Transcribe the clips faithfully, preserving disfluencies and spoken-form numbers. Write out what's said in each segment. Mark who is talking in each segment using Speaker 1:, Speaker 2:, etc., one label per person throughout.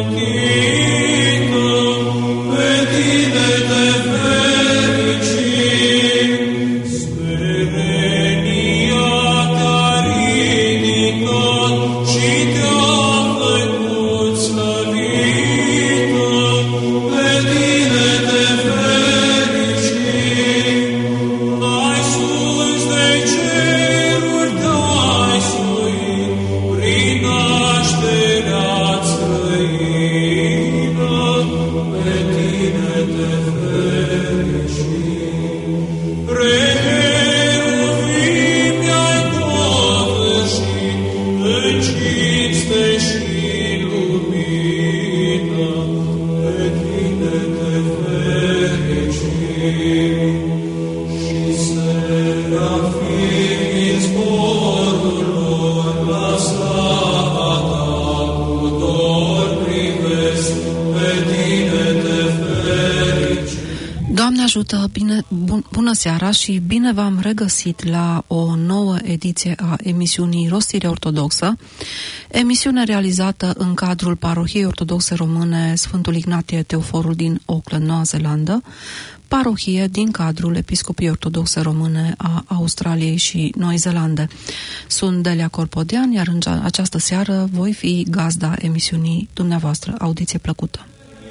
Speaker 1: ajută, bine, bun, bună seara și bine v-am regăsit la o nouă ediție a emisiunii Rostirea Ortodoxă, emisiune realizată în cadrul Parohiei Ortodoxe Române Sfântul Ignatie Teoforul din Auckland, Noua Zeelandă, parohie din cadrul Episcopiei Ortodoxe Române a Australiei și Noi Zeelande. Sunt Delia Corpodean, iar în această seară voi fi gazda emisiunii dumneavoastră. Audiție plăcută!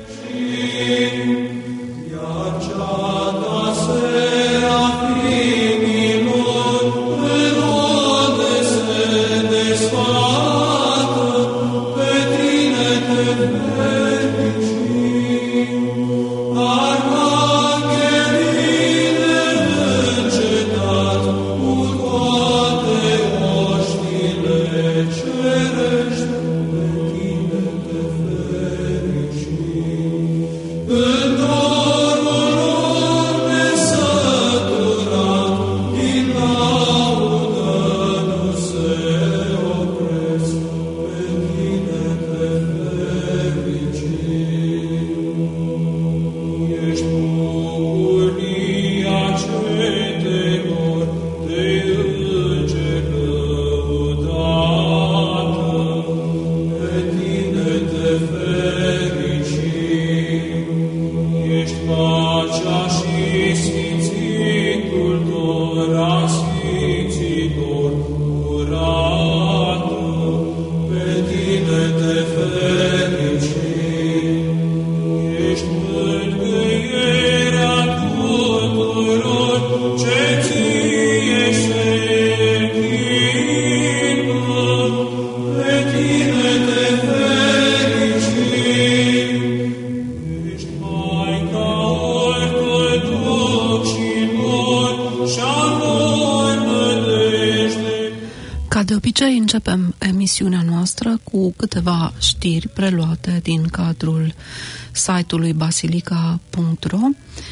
Speaker 1: Începem emisiunea noastră cu câteva știri preluate din cadrul site-ului basilica punct ro.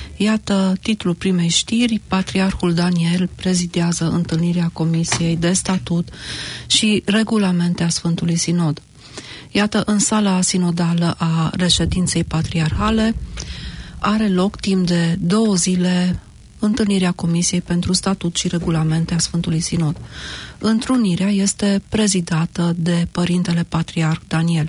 Speaker 1: Iată titlul primei știri: Patriarhul Daniel prezidează întâlnirea Comisiei de Statut și Regulamente a Sfântului Sinod. Iată, în sala sinodală a reședinței patriarhale are loc timp de două zile întâlnirea Comisiei pentru Statut și Regulamente a Sfântului Sinod. Întrunirea este prezidată de Părintele Patriarh Daniel.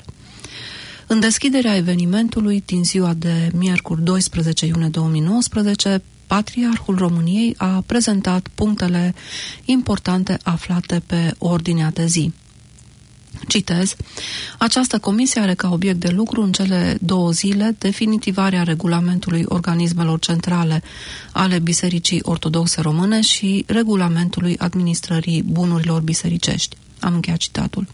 Speaker 1: În deschiderea evenimentului din ziua de miercuri doisprezece iunie două mii nouăsprezece, Patriarhul României a prezentat punctele importante aflate pe ordinea de zi. Citez: această comisie are ca obiect de lucru în cele două zile definitivarea regulamentului organismelor centrale ale Bisericii Ortodoxe Române și regulamentului administrării bunurilor bisericești. Am încheiat citatul.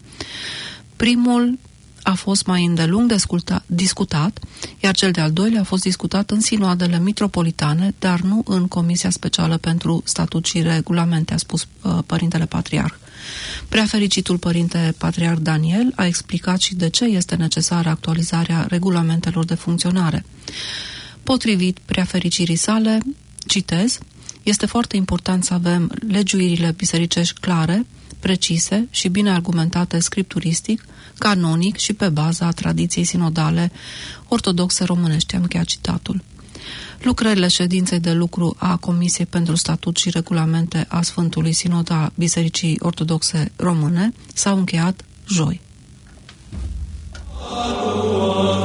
Speaker 1: Primul a fost mai îndelung discutat, iar cel de-al doilea a fost discutat în sinoadele mitropolitane, dar nu în Comisia Specială pentru Statut și Regulamente, a spus uh, Părintele Patriarh. Preafericitul Părinte Patriarh Daniel a explicat și de ce este necesară actualizarea regulamentelor de funcționare. Potrivit preafericirii sale, citez, este foarte important să avem legiuirile bisericești clare, precise și bine argumentate scripturistic, canonic și pe baza tradiției sinodale ortodoxe românești. Am încheiat citatul. Lucrările ședinței de lucru a Comisiei pentru Statut și Regulamente a Sfântului Sinod a Bisericii Ortodoxe Române s-au încheiat joi. Amin.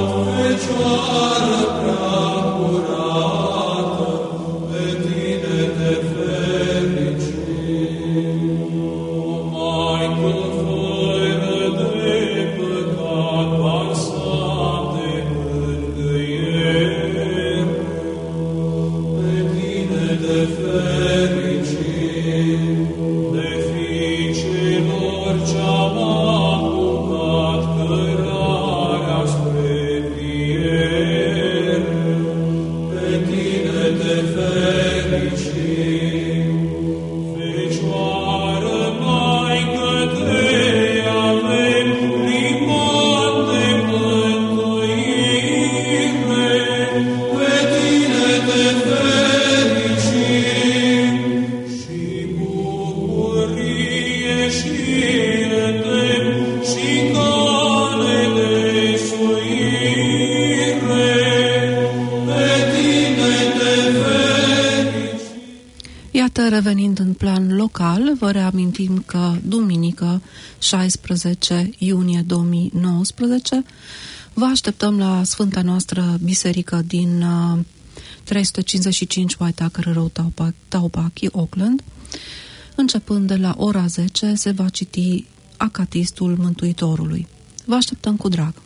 Speaker 1: Iată, revenind în plan local, vă reamintim că duminică, șaisprezece iunie două mii nouăsprezece, vă așteptăm la Sfânta noastră biserică din uh, trei sute cincizeci și cinci Waitakere Road, Taupaki, Auckland. Începând de la ora zece, se va citi Acatistul Mântuitorului. Vă așteptăm cu drag!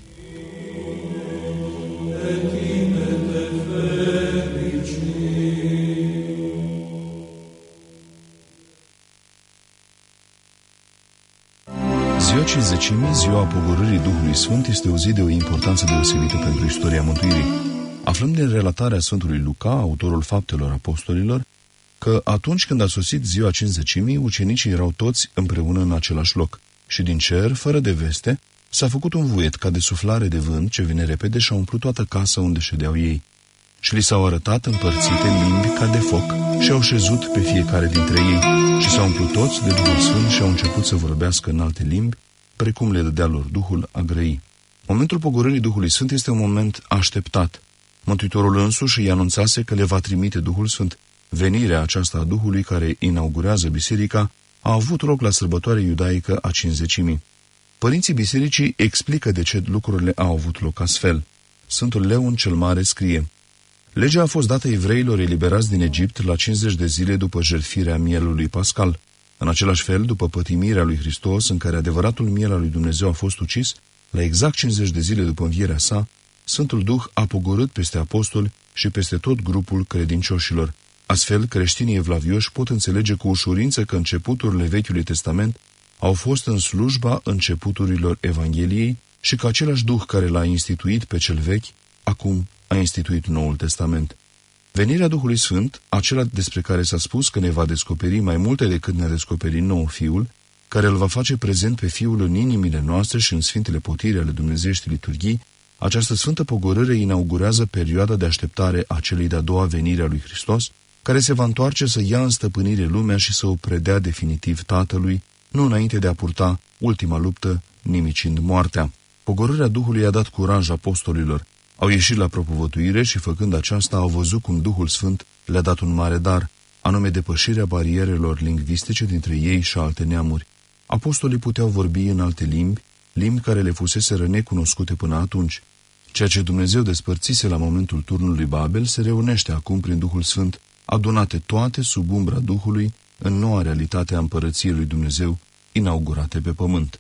Speaker 2: Ziua Cincizecimii, ziua pogorârii Duhului Sfânt, este o zi de o importanță deosebită pentru istoria mântuirii. Aflăm din relatarea Sfântului Luca, autorul Faptelor Apostolilor, că atunci când a sosit ziua Cincizecimii, ucenicii erau toți împreună în același loc și din cer, fără de veste, s-a făcut un vuiet ca de suflare de vânt ce vine repede și a umplut toată casa unde ședeau ei. Și li s-au arătat împărțite limbi ca de foc și au șezut pe fiecare dintre ei și s-au umplut toți de Duhul Sfânt și au început să vorbească în alte limbi, precum le dădea lor Duhul a grăi. Momentul pogorârii Duhului Sfânt este un moment așteptat. Mântuitorul însuși îi anunțase că le va trimite Duhul Sfânt. Venirea aceasta a Duhului, care inaugurează biserica, a avut loc la sărbătoarea iudaică a Cincizecimii. Părinții bisericii explică de ce lucrurile au avut loc astfel. Sfântul Leon cel Mare scrie: legea a fost dată evreilor eliberați din Egipt la cincizeci de zile după jertfirea mielului pascal. În același fel, după pătimirea lui Hristos, în care adevăratul miel al lui Dumnezeu a fost ucis, la exact cincizeci de zile după învierea sa, Sfântul Duh a pogorât peste apostoli și peste tot grupul credincioșilor. Astfel, creștinii evlavioși pot înțelege cu ușurință că începuturile Vechiului Testament au fost în slujba începuturilor Evangheliei și că același Duh care l-a instituit pe cel vechi, acum a instituit Noul Testament. Venirea Duhului Sfânt, acela despre care s-a spus că ne va descoperi mai multe decât ne-a descoperit nouă Fiul, care îl va face prezent pe Fiul în inimile noastre și în sfintele potiri ale dumnezeiești liturghii, această sfântă pogorâre inaugurează perioada de așteptare a celei de-a doua venire a lui Hristos, care se va întoarce să ia în stăpânire lumea și să o predea definitiv Tatălui, nu înainte de a purta ultima luptă, nimicind moartea. Pogorârea Duhului a dat curaj apostolilor. Au ieșit la propovăduire și, făcând aceasta, au văzut cum Duhul Sfânt le-a dat un mare dar, anume depășirea barierelor lingvistice dintre ei și alte neamuri. Apostolii puteau vorbi în alte limbi, limbi care le fuseseră necunoscute până atunci. Ceea ce Dumnezeu despărțise la momentul turnului Babel se reunește acum prin Duhul Sfânt, adunate toate sub umbra Duhului în noua realitate a împărăției lui Dumnezeu, inaugurate pe pământ.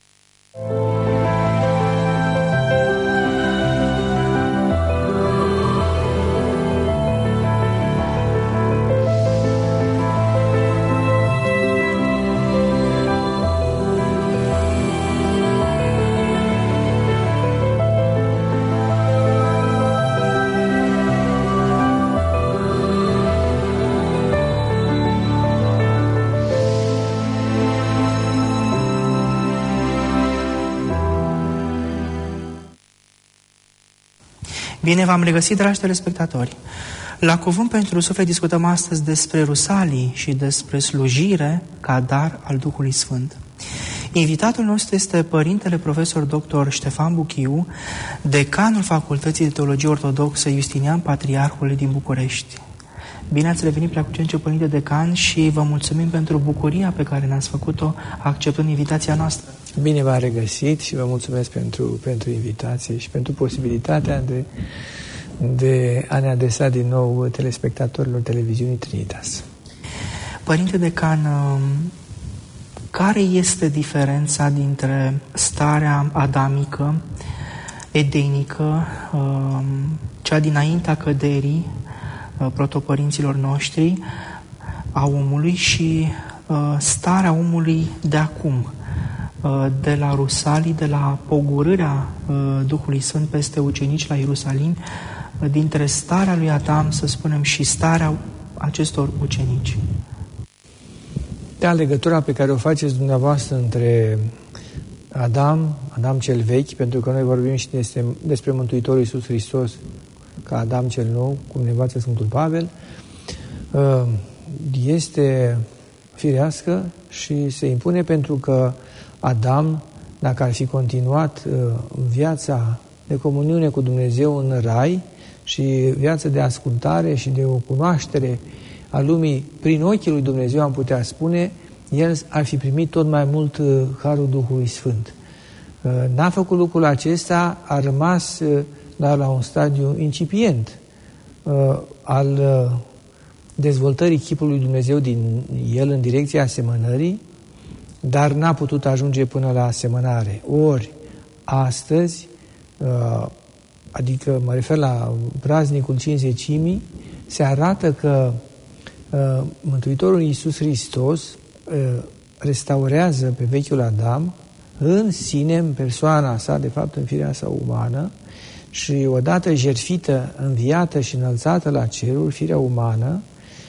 Speaker 3: Bine v-am regăsit, dragi telespectatori! La Cuvânt pentru Suflet discutăm astăzi despre rusalii și despre slujire ca dar al Duhului Sfânt. Invitatul nostru este Părintele Profesor doctor Ștefan Buchiu, decanul Facultății de Teologie Ortodoxă Justinian Patriarhul din București. Bine ați revenit, Preacucence Părinte Decan, și vă mulțumim pentru bucuria pe care ne-ați făcut-o acceptând invitația noastră.
Speaker 4: Bine v-am regăsit și vă mulțumesc pentru, pentru invitație și pentru posibilitatea de, de a ne adresa din nou telespectatorilor televiziunii Trinitas.
Speaker 3: Părinte Decan, care este diferența dintre starea adamică, edenică, cea dinaintea căderii protopărinților noștri a omului și starea omului de acum, de la Rusalii, de la pogorârea Duhului Sfânt peste ucenici la Ierusalim, dintre starea lui Adam, să spunem, și starea acestor ucenici?
Speaker 4: Da, legătura pe care o faceți dumneavoastră între Adam, Adam cel vechi, pentru că noi vorbim și despre, despre Mântuitorul Iisus Hristos ca Adam cel nou, cum ne învață Sfântul Pavel, este firească și se impune pentru că Adam, dacă ar fi continuat în viața de comuniune cu Dumnezeu în rai și viață de ascultare și de o cunoaștere a lumii prin ochii lui Dumnezeu, am putea spune, el ar fi primit tot mai mult harul Duhului Sfânt. N-a făcut lucrul acesta, a rămas dar la un stadiu incipient al dezvoltării chipului lui Dumnezeu din el în direcția asemănării, dar n-a putut ajunge până la asemănare. Ori, astăzi, adică mă refer la praznicul Cincizecimii, se arată că Mântuitorul Iisus Hristos restaurează pe vechiul Adam în sine, în persoana sa, de fapt în firea sa umană, și odată jertfită, înviată și înălțată la ceruri, firea umană,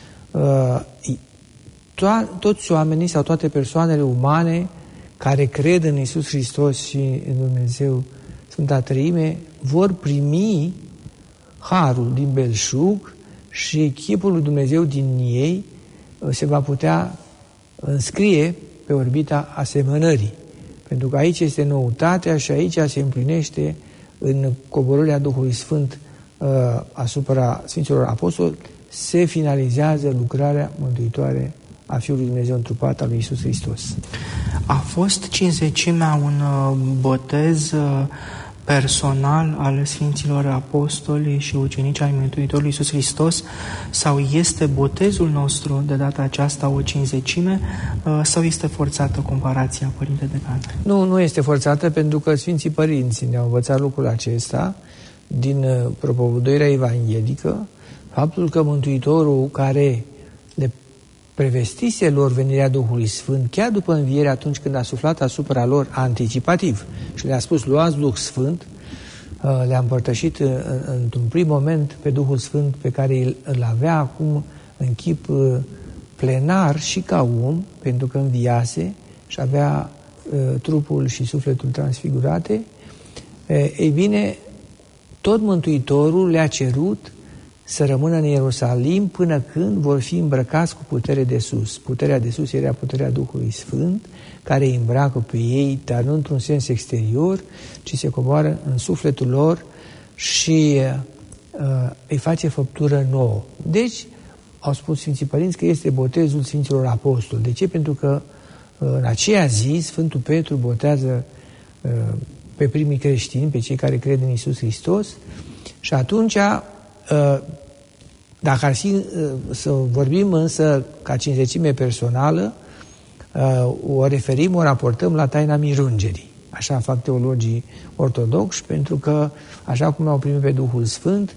Speaker 4: to- toți oamenii sau toate persoanele umane care cred în Iisus Hristos și în Dumnezeu Sfânta Treime vor primi harul din belșug și chipul lui Dumnezeu din ei se va putea înscrie pe orbita asemănării. Pentru că aici este noutatea și aici se împlinește în coborârea Duhului Sfânt uh, asupra Sfinților Apostoli, se finalizează lucrarea mântuitoare a Fiului Dumnezeu întrupat al lui Iisus Hristos.
Speaker 3: A fost Cincizecimea un uh, botez uh, personal al Sfinților Apostoli și ucenici ai Mântuitorului Iisus Hristos, sau este botezul nostru de data aceasta o cinzecime, sau este forțată comparația, Părinte Decan?
Speaker 4: Nu, nu este forțată, pentru că Sfinții Părinți ne-au învățat lucrul acesta din propovăduirea evanghelică, faptul că Mântuitorul, care le prevestise lor venirea Duhului Sfânt, chiar după înviere, atunci când a suflat asupra lor anticipativ și le-a spus, luați Duh Sfânt, le-a împărtășit într-un prim moment pe Duhul Sfânt pe care îl avea acum în chip plenar și ca om, pentru că înviase și avea trupul și sufletul transfigurate. Ei bine, tot Mântuitorul le-a cerut să rămână în Ierusalim până când vor fi îmbrăcați cu putere de sus. Puterea de sus era puterea Duhului Sfânt, care îi îmbracă pe ei, dar nu într-un sens exterior, ci se coboară în sufletul lor și uh, îi face făptură nouă. Deci, au spus Sfinții Părinți că este botezul Sfinților Apostoli. De ce? Pentru că uh, în aceea zi Sfântul Petru botează uh, pe primii creștini, pe cei care cred în Iisus Hristos, și atunci dacă ar fi să vorbim însă ca cinzecime personală, o referim, o raportăm la taina mirungerii. Așa fac teologii ortodoxi, pentru că așa cum au primit pe Duhul Sfânt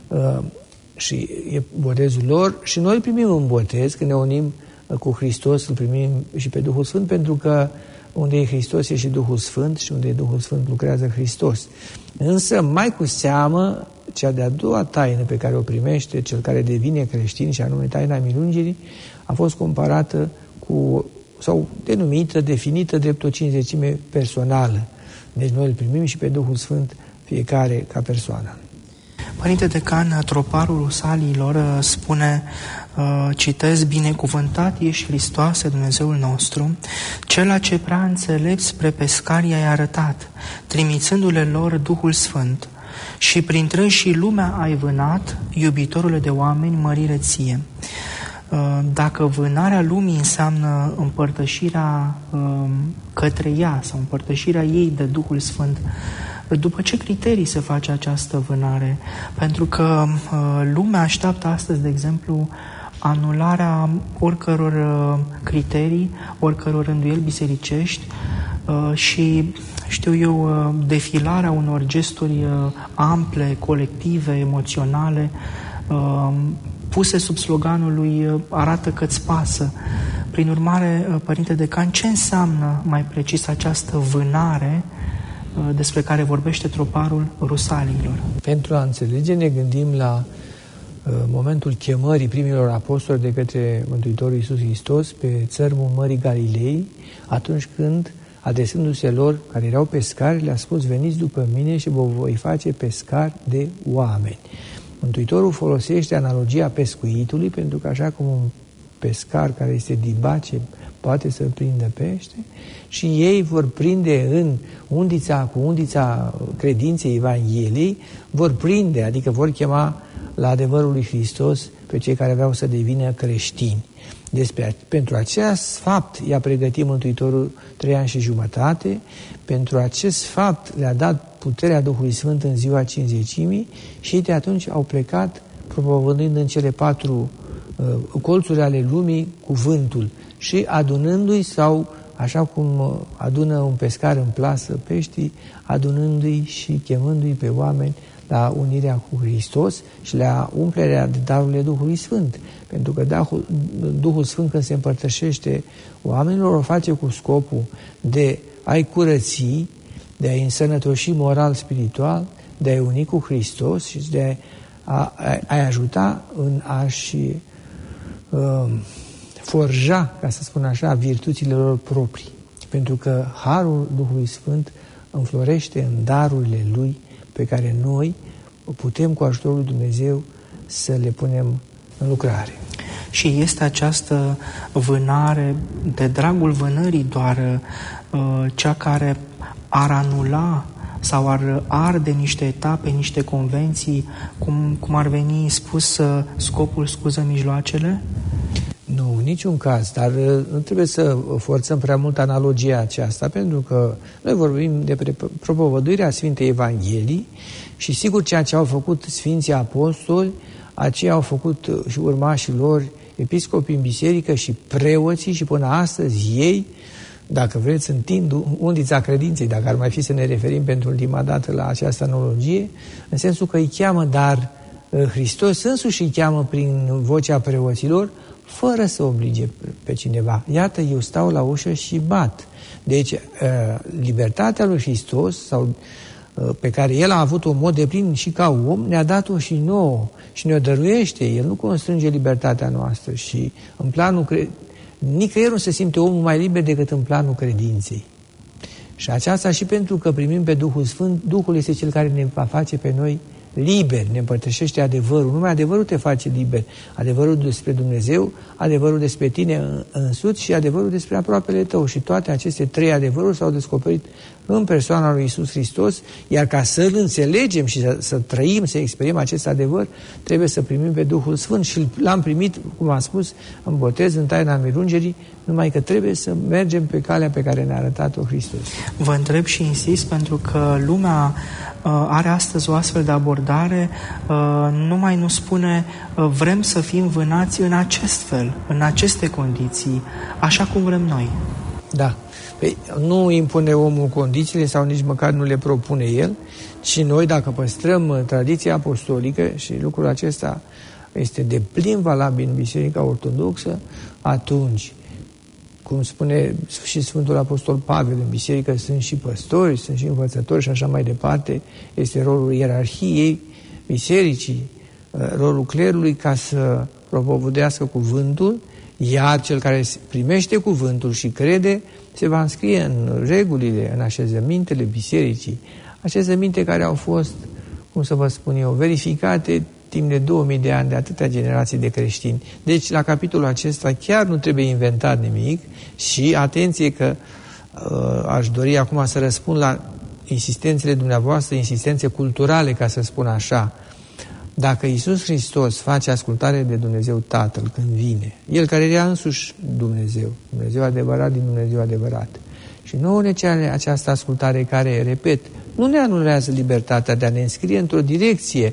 Speaker 4: și e botezul lor, și noi îl primim în botez, când ne unim cu Hristos, îl primim și pe Duhul Sfânt, pentru că unde e Hristos e și Duhul Sfânt și unde e Duhul Sfânt lucrează Hristos. Însă, mai cu seamă, cea de-a doua taină pe care o primește cel care devine creștin, și anume taina mirungerii, a fost comparată cu, sau denumită, definită drept o cinzecime personală. Deci noi îl primim și pe Duhul Sfânt fiecare ca persoană.
Speaker 3: Părinte Decan, troparul Rusaliilor spune, citez, binecuvântat ești, Hristoase, Dumnezeul nostru, cela ce prea înțelept spre pescarii ai arătat, trimițându-le lor Duhul Sfânt, și printre și lumea ai vânat, iubitorule de oameni, mărire ție. Dacă vânarea lumii înseamnă împărtășirea către ea sau împărtășirea ei de Duhul Sfânt, după ce criterii se face această vânare? Pentru că uh, lumea așteaptă astăzi, de exemplu, anularea oricăror uh, criterii, oricăror rânduieli bisericești uh, și, știu eu, uh, defilarea unor gesturi uh, ample, colective, emoționale, uh, puse sub sloganul lui uh, arată că-ți pasă. Prin urmare, uh, Părinte Decan, ce înseamnă mai precis această vânare despre care vorbește troparul Rusaliilor?
Speaker 4: Pentru a înțelege, ne gândim la uh, momentul chemării primilor apostoli de către Mântuitorul Iisus Hristos pe țărmul Mării Galilei, atunci când, adresându-se lor, care erau pescari, le-a spus, veniți după mine și vă voi face pescari de oameni. Mântuitorul folosește analogia pescuitului, pentru că așa cum un pescar care este dibace poate să prindă pește și ei vor prinde în undița, cu undița credinței Evangheliei, vor prinde, adică vor chema la adevărul lui Hristos pe cei care aveau să devină creștini. Despre, pentru acest fapt i-a pregătit Mântuitorul trei ani și jumătate, pentru acest fapt le-a dat puterea Duhului Sfânt în ziua Cincizecimii și de atunci au plecat propovăduind în cele patru uh, colțuri ale lumii cuvântul și adunându-i sau, așa cum adună un pescar în plasă peștii, adunându-i și chemându-i pe oameni la unirea cu Hristos și la umplerea de darurile Duhului Sfânt. Pentru că Duhul, Duhul Sfânt, când se împărtășește oamenilor, o face cu scopul de a-i curăți, de a-i însănătoși moral, spiritual, de a-i uni cu Hristos și de a, a, a-i ajuta în a-și uh, forja, ca să spun așa, virtuțile lor proprii. Pentru că harul Duhului Sfânt înflorește în darurile Lui pe care noi putem cu ajutorul lui Dumnezeu să le punem în lucrare.
Speaker 3: Și este această vânare, de dragul vânării doar, uh, cea care ar anula sau ar arde niște etape, niște convenții, cum, cum ar veni spus uh, scopul scuză mijloacele?
Speaker 4: Nu, în niciun caz, dar nu trebuie să forțăm prea mult analogia aceasta, pentru că noi vorbim de propovăduirea Sfintei Evanghelii și sigur ceea ce au făcut Sfinții Apostoli, aceia au făcut și urmașii lor, episcopii în biserică și preoții și până astăzi ei, dacă vreți, întind undița credinței, dacă ar mai fi să ne referim pentru ultima dată la această analogie, în sensul că îi cheamă, dar Hristos însuși îi cheamă prin vocea preoților, fără să oblige pe cineva. Iată, eu stau la ușă și bat. Deci, libertatea lui Hristos, sau pe care El a avut-o în mod deplin și ca om, ne-a dat-o și nouă și ne-o dăruiește. El nu constrânge libertatea noastră și în planul cre... nicăieri nu se simte omul mai liber decât în planul credinței. Și aceasta și pentru că primim pe Duhul Sfânt, Duhul este Cel care ne va face pe noi liber, ne împărtășește adevărul. Numai adevărul te face liber. Adevărul despre Dumnezeu, adevărul despre tine însuți și adevărul despre aproapele tău. Și toate aceste trei adevăruri s-au descoperit în persoana lui Iisus Hristos, iar ca să-L înțelegem și să, să trăim, să experiem acest adevăr, trebuie să primim pe Duhul Sfânt și l-am primit, cum am spus, în botez, în taina învirungerii, numai că trebuie să mergem pe calea pe care ne-a arătat-o Hristos.
Speaker 3: Vă întreb și insist pentru că lumea uh, are astăzi o astfel de abordare, uh, numai nu spune uh, vrem să fim vânați în acest fel, în aceste condiții, așa cum vrem noi.
Speaker 4: Da. Păi, nu impune omul condițiile sau nici măcar nu le propune el, ci noi, dacă păstrăm tradiția apostolică, și lucrul acesta este de plin valabil în Biserica Ortodoxă, atunci, cum spune și Sfântul Apostol Pavel, în biserică sunt și păstori, sunt și învățători și așa mai departe, este rolul ierarhiei bisericii, rolul clerului ca să propovăduiască cuvântul, iar cel care primește cuvântul și crede se va înscrie în regulile, în așezămintele bisericii, așezăminte care au fost, cum să vă spun eu, verificate timp de două mii de ani de atâtea generații de creștini. Deci, la capitolul acesta chiar nu trebuie inventat nimic și, atenție că uh, aș dori acum să răspund la insistențele dumneavoastră, insistențe culturale, ca să spun așa. Dacă Iisus Hristos face ascultare de Dumnezeu Tatăl când vine, El care era însuși Dumnezeu, Dumnezeu adevărat din Dumnezeu adevărat, și nouă ne cere această ascultare care, repet, nu ne anulează libertatea de a ne înscrie într-o direcție,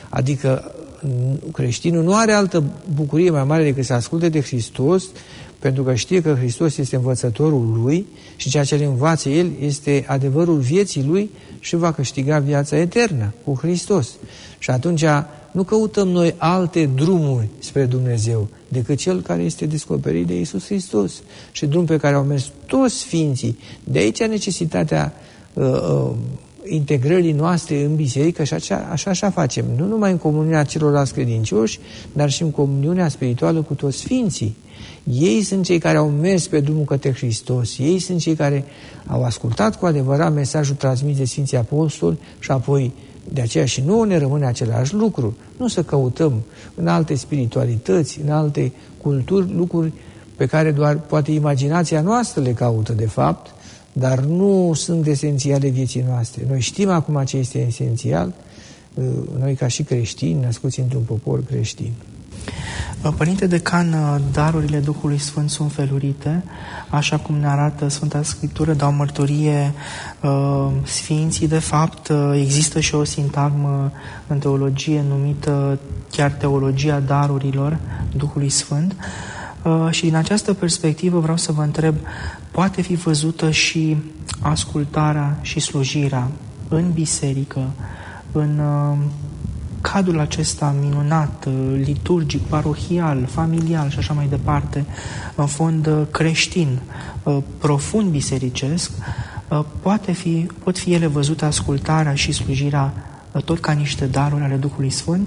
Speaker 4: adică creștinul nu are altă bucurie mai mare decât să asculte de Hristos, pentru că știe că Hristos este învățătorul lui și ceea ce le învață El este adevărul vieții lui și va câștiga viața eternă cu Hristos. Și atunci nu căutăm noi alte drumuri spre Dumnezeu decât Cel care este descoperit de Iisus Hristos și drum pe care au mers toți Sfinții. De aici necesitatea uh, uh, integrării noastre în biserică și așa, așa, așa facem. Nu numai în comuniunea celorlalți credincioși, dar și în comuniunea spirituală cu toți Sfinții. Ei sunt cei care au mers pe drumul către Hristos, ei sunt cei care au ascultat cu adevărat mesajul transmis de Sfinții Apostoli și apoi de aceea și nouă ne rămâne același lucru. Nu să căutăm în alte spiritualități, în alte culturi, lucruri pe care doar poate imaginația noastră le caută de fapt, dar nu sunt esențiale vieții noastre. Noi știm acum ce este esențial, noi ca și creștini, născuți într-un popor creștin.
Speaker 3: Părinte Decan, darurile Duhului Sfânt sunt felurite, așa cum ne arată Sfânta Scriptură, dau mărturie uh, sfinții. De fapt, uh, există și o sintagmă în teologie numită chiar teologia darurilor Duhului Sfânt. Uh, și din această perspectivă vreau să vă întreb, poate fi văzută și ascultarea și slujirea în biserică, în uh, cadrul acesta minunat, liturgic, parohial, familial și așa mai departe, în fond creștin, profund bisericesc, poate fi, pot fi ele văzute, ascultarea și slujirea, tot ca niște daruri ale Duhului Sfânt?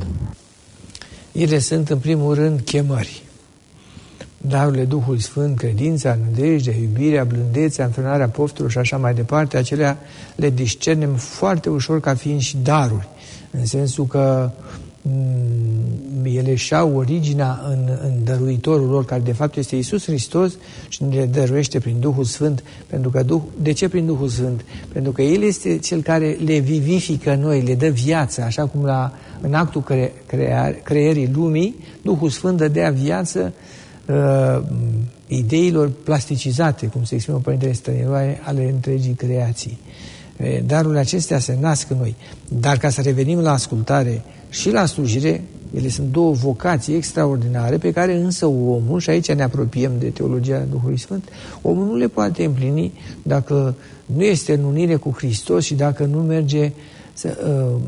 Speaker 4: Ele sunt în primul rând chemări. Darurile Duhului Sfânt, credința, nădejdea, iubirea, blândețea, înfrânarea poftelor și așa mai departe, acelea le discernem foarte ușor ca fiind și daruri, în sensul că m- ele și-au originea în, în dăruitorul lor, care de fapt este Iisus Hristos și le dăruiește prin Duhul Sfânt. Pentru că Duh, de ce prin Duhul Sfânt? Pentru că El este Cel care le vivifică noi, le dă viață, așa cum la, în actul cre, crea, creierii lumii, Duhul Sfânt dădea viață uh, ideilor plasticizate, cum se exprimă Părintele Stăniloae, ale întregii creații. Darurile acestea se nasc în noi. Dar ca să revenim la ascultare și la slujire, ele sunt două vocații extraordinare pe care însă omul, și aici ne apropiem de teologia Duhului Sfânt, omul nu le poate împlini dacă nu este în unire cu Hristos și dacă nu merge să,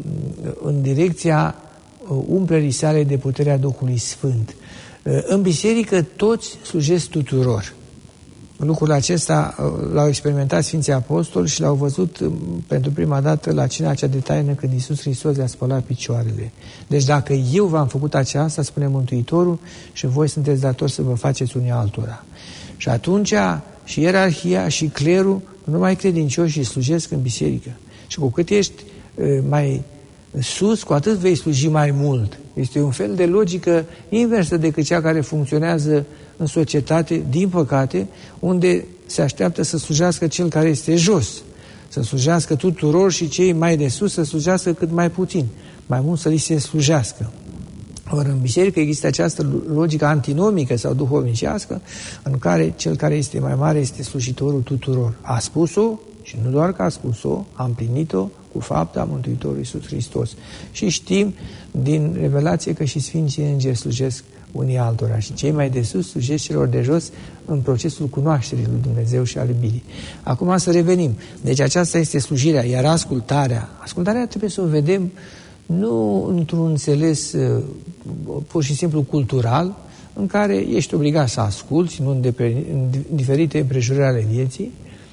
Speaker 4: în direcția umplerii sale de puterea Duhului Sfânt. În biserică toți slujesc tuturor. Lucrul acesta l-au experimentat Sfinții Apostoli și l-au văzut pentru prima dată la cina cea de taină, când Iisus Hristos le-a spălat picioarele. Deci dacă eu v-am făcut aceasta, spune Mântuitorul, și voi sunteți datori să vă faceți unii altora. Și atunci și ierarhia și clerul nu mai credincioși și slujesc în biserică. Și cu cât ești mai sus, cu atât vei sluji mai mult. Este un fel de logică inversă decât cea care funcționează în societate, din păcate, unde se așteaptă să slujească cel care este jos, să slujească tuturor și cei mai de sus să slujească cât mai puțin, mai mult să li se slujească. Ori în biserică există această logică antinomică sau duhovnicească, în care cel care este mai mare este slujitorul tuturor. A spus-o și nu doar că a spus-o, a împlinit-o cu fapta Mântuitorului Iisus Hristos. Și știm din revelație că și Sfinții Îngeri slujesc unii altora și cei mai de sus slujesc celor de jos în procesul cunoașterii lui Dumnezeu și al iubirii. Acum să revenim. Deci aceasta este slujirea, iar ascultarea. Ascultarea trebuie să o vedem nu într-un înțeles uh, pur și simplu cultural, în care ești obligat să asculți, nu în, de, în diferite împrejurări ale vieții.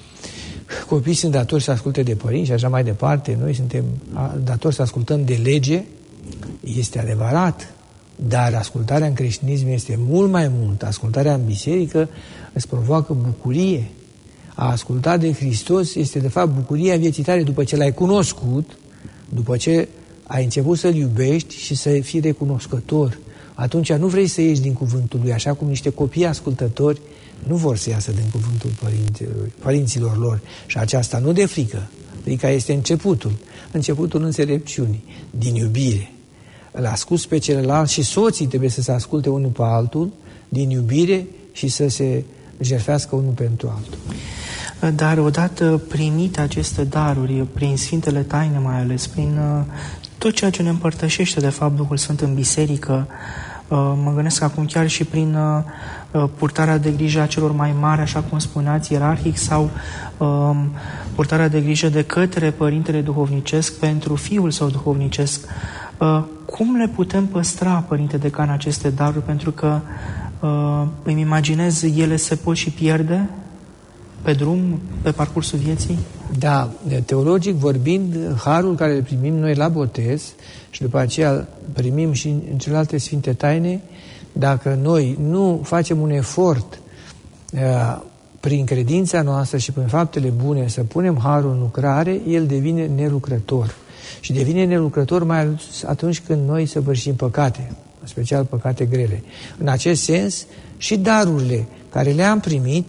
Speaker 4: Copiii sunt datori să asculte de părinți și așa mai departe. Noi suntem datori să ascultăm de lege. Este adevărat, dar ascultarea în creștinism este mult mai mult. Ascultarea în biserică îți provoacă bucurie. A asculta de Hristos este de fapt bucuria vieții tale după ce l-ai cunoscut, după ce ai început să-L iubești și să fii recunoscător. Atunci nu vrei să ieși din cuvântul Lui, așa cum niște copii ascultători nu vor să iasă din cuvântul părinților, părinților lor. Și aceasta nu de frică. Frica este începutul. Începutul înțelepciunii, din iubire. Îl asculți pe celălalt și soții trebuie să se asculte unul pe altul, din iubire și să se jertfească unul pentru altul.
Speaker 3: Dar odată primite aceste daruri, prin Sfintele Taine mai ales, prin tot ceea ce ne împărtășește de fapt Duhul Sfânt în biserică, mă gândesc acum chiar și prin purtarea de grijă a celor mai mari, așa cum spuneați, ierarhic, sau um, purtarea de grijă de către Părintele Duhovnicesc pentru Fiul Său Duhovnicesc. Uh, cum le putem păstra, Părinte Decan, aceste daruri? Pentru că uh, îmi imaginez, ele se pot și pierde pe drum, pe parcursul vieții?
Speaker 4: Da, teologic vorbind, harul care îl primim noi la botez și după aceea primim și în celelalte Sfinte Taine, dacă noi nu facem un efort uh, prin credința noastră și prin faptele bune să punem harul în lucrare, el devine nelucrător. Și devine nelucrător mai ales atunci când noi săvârșim păcate, în special păcate grele. În acest sens, și darurile care le-am primit,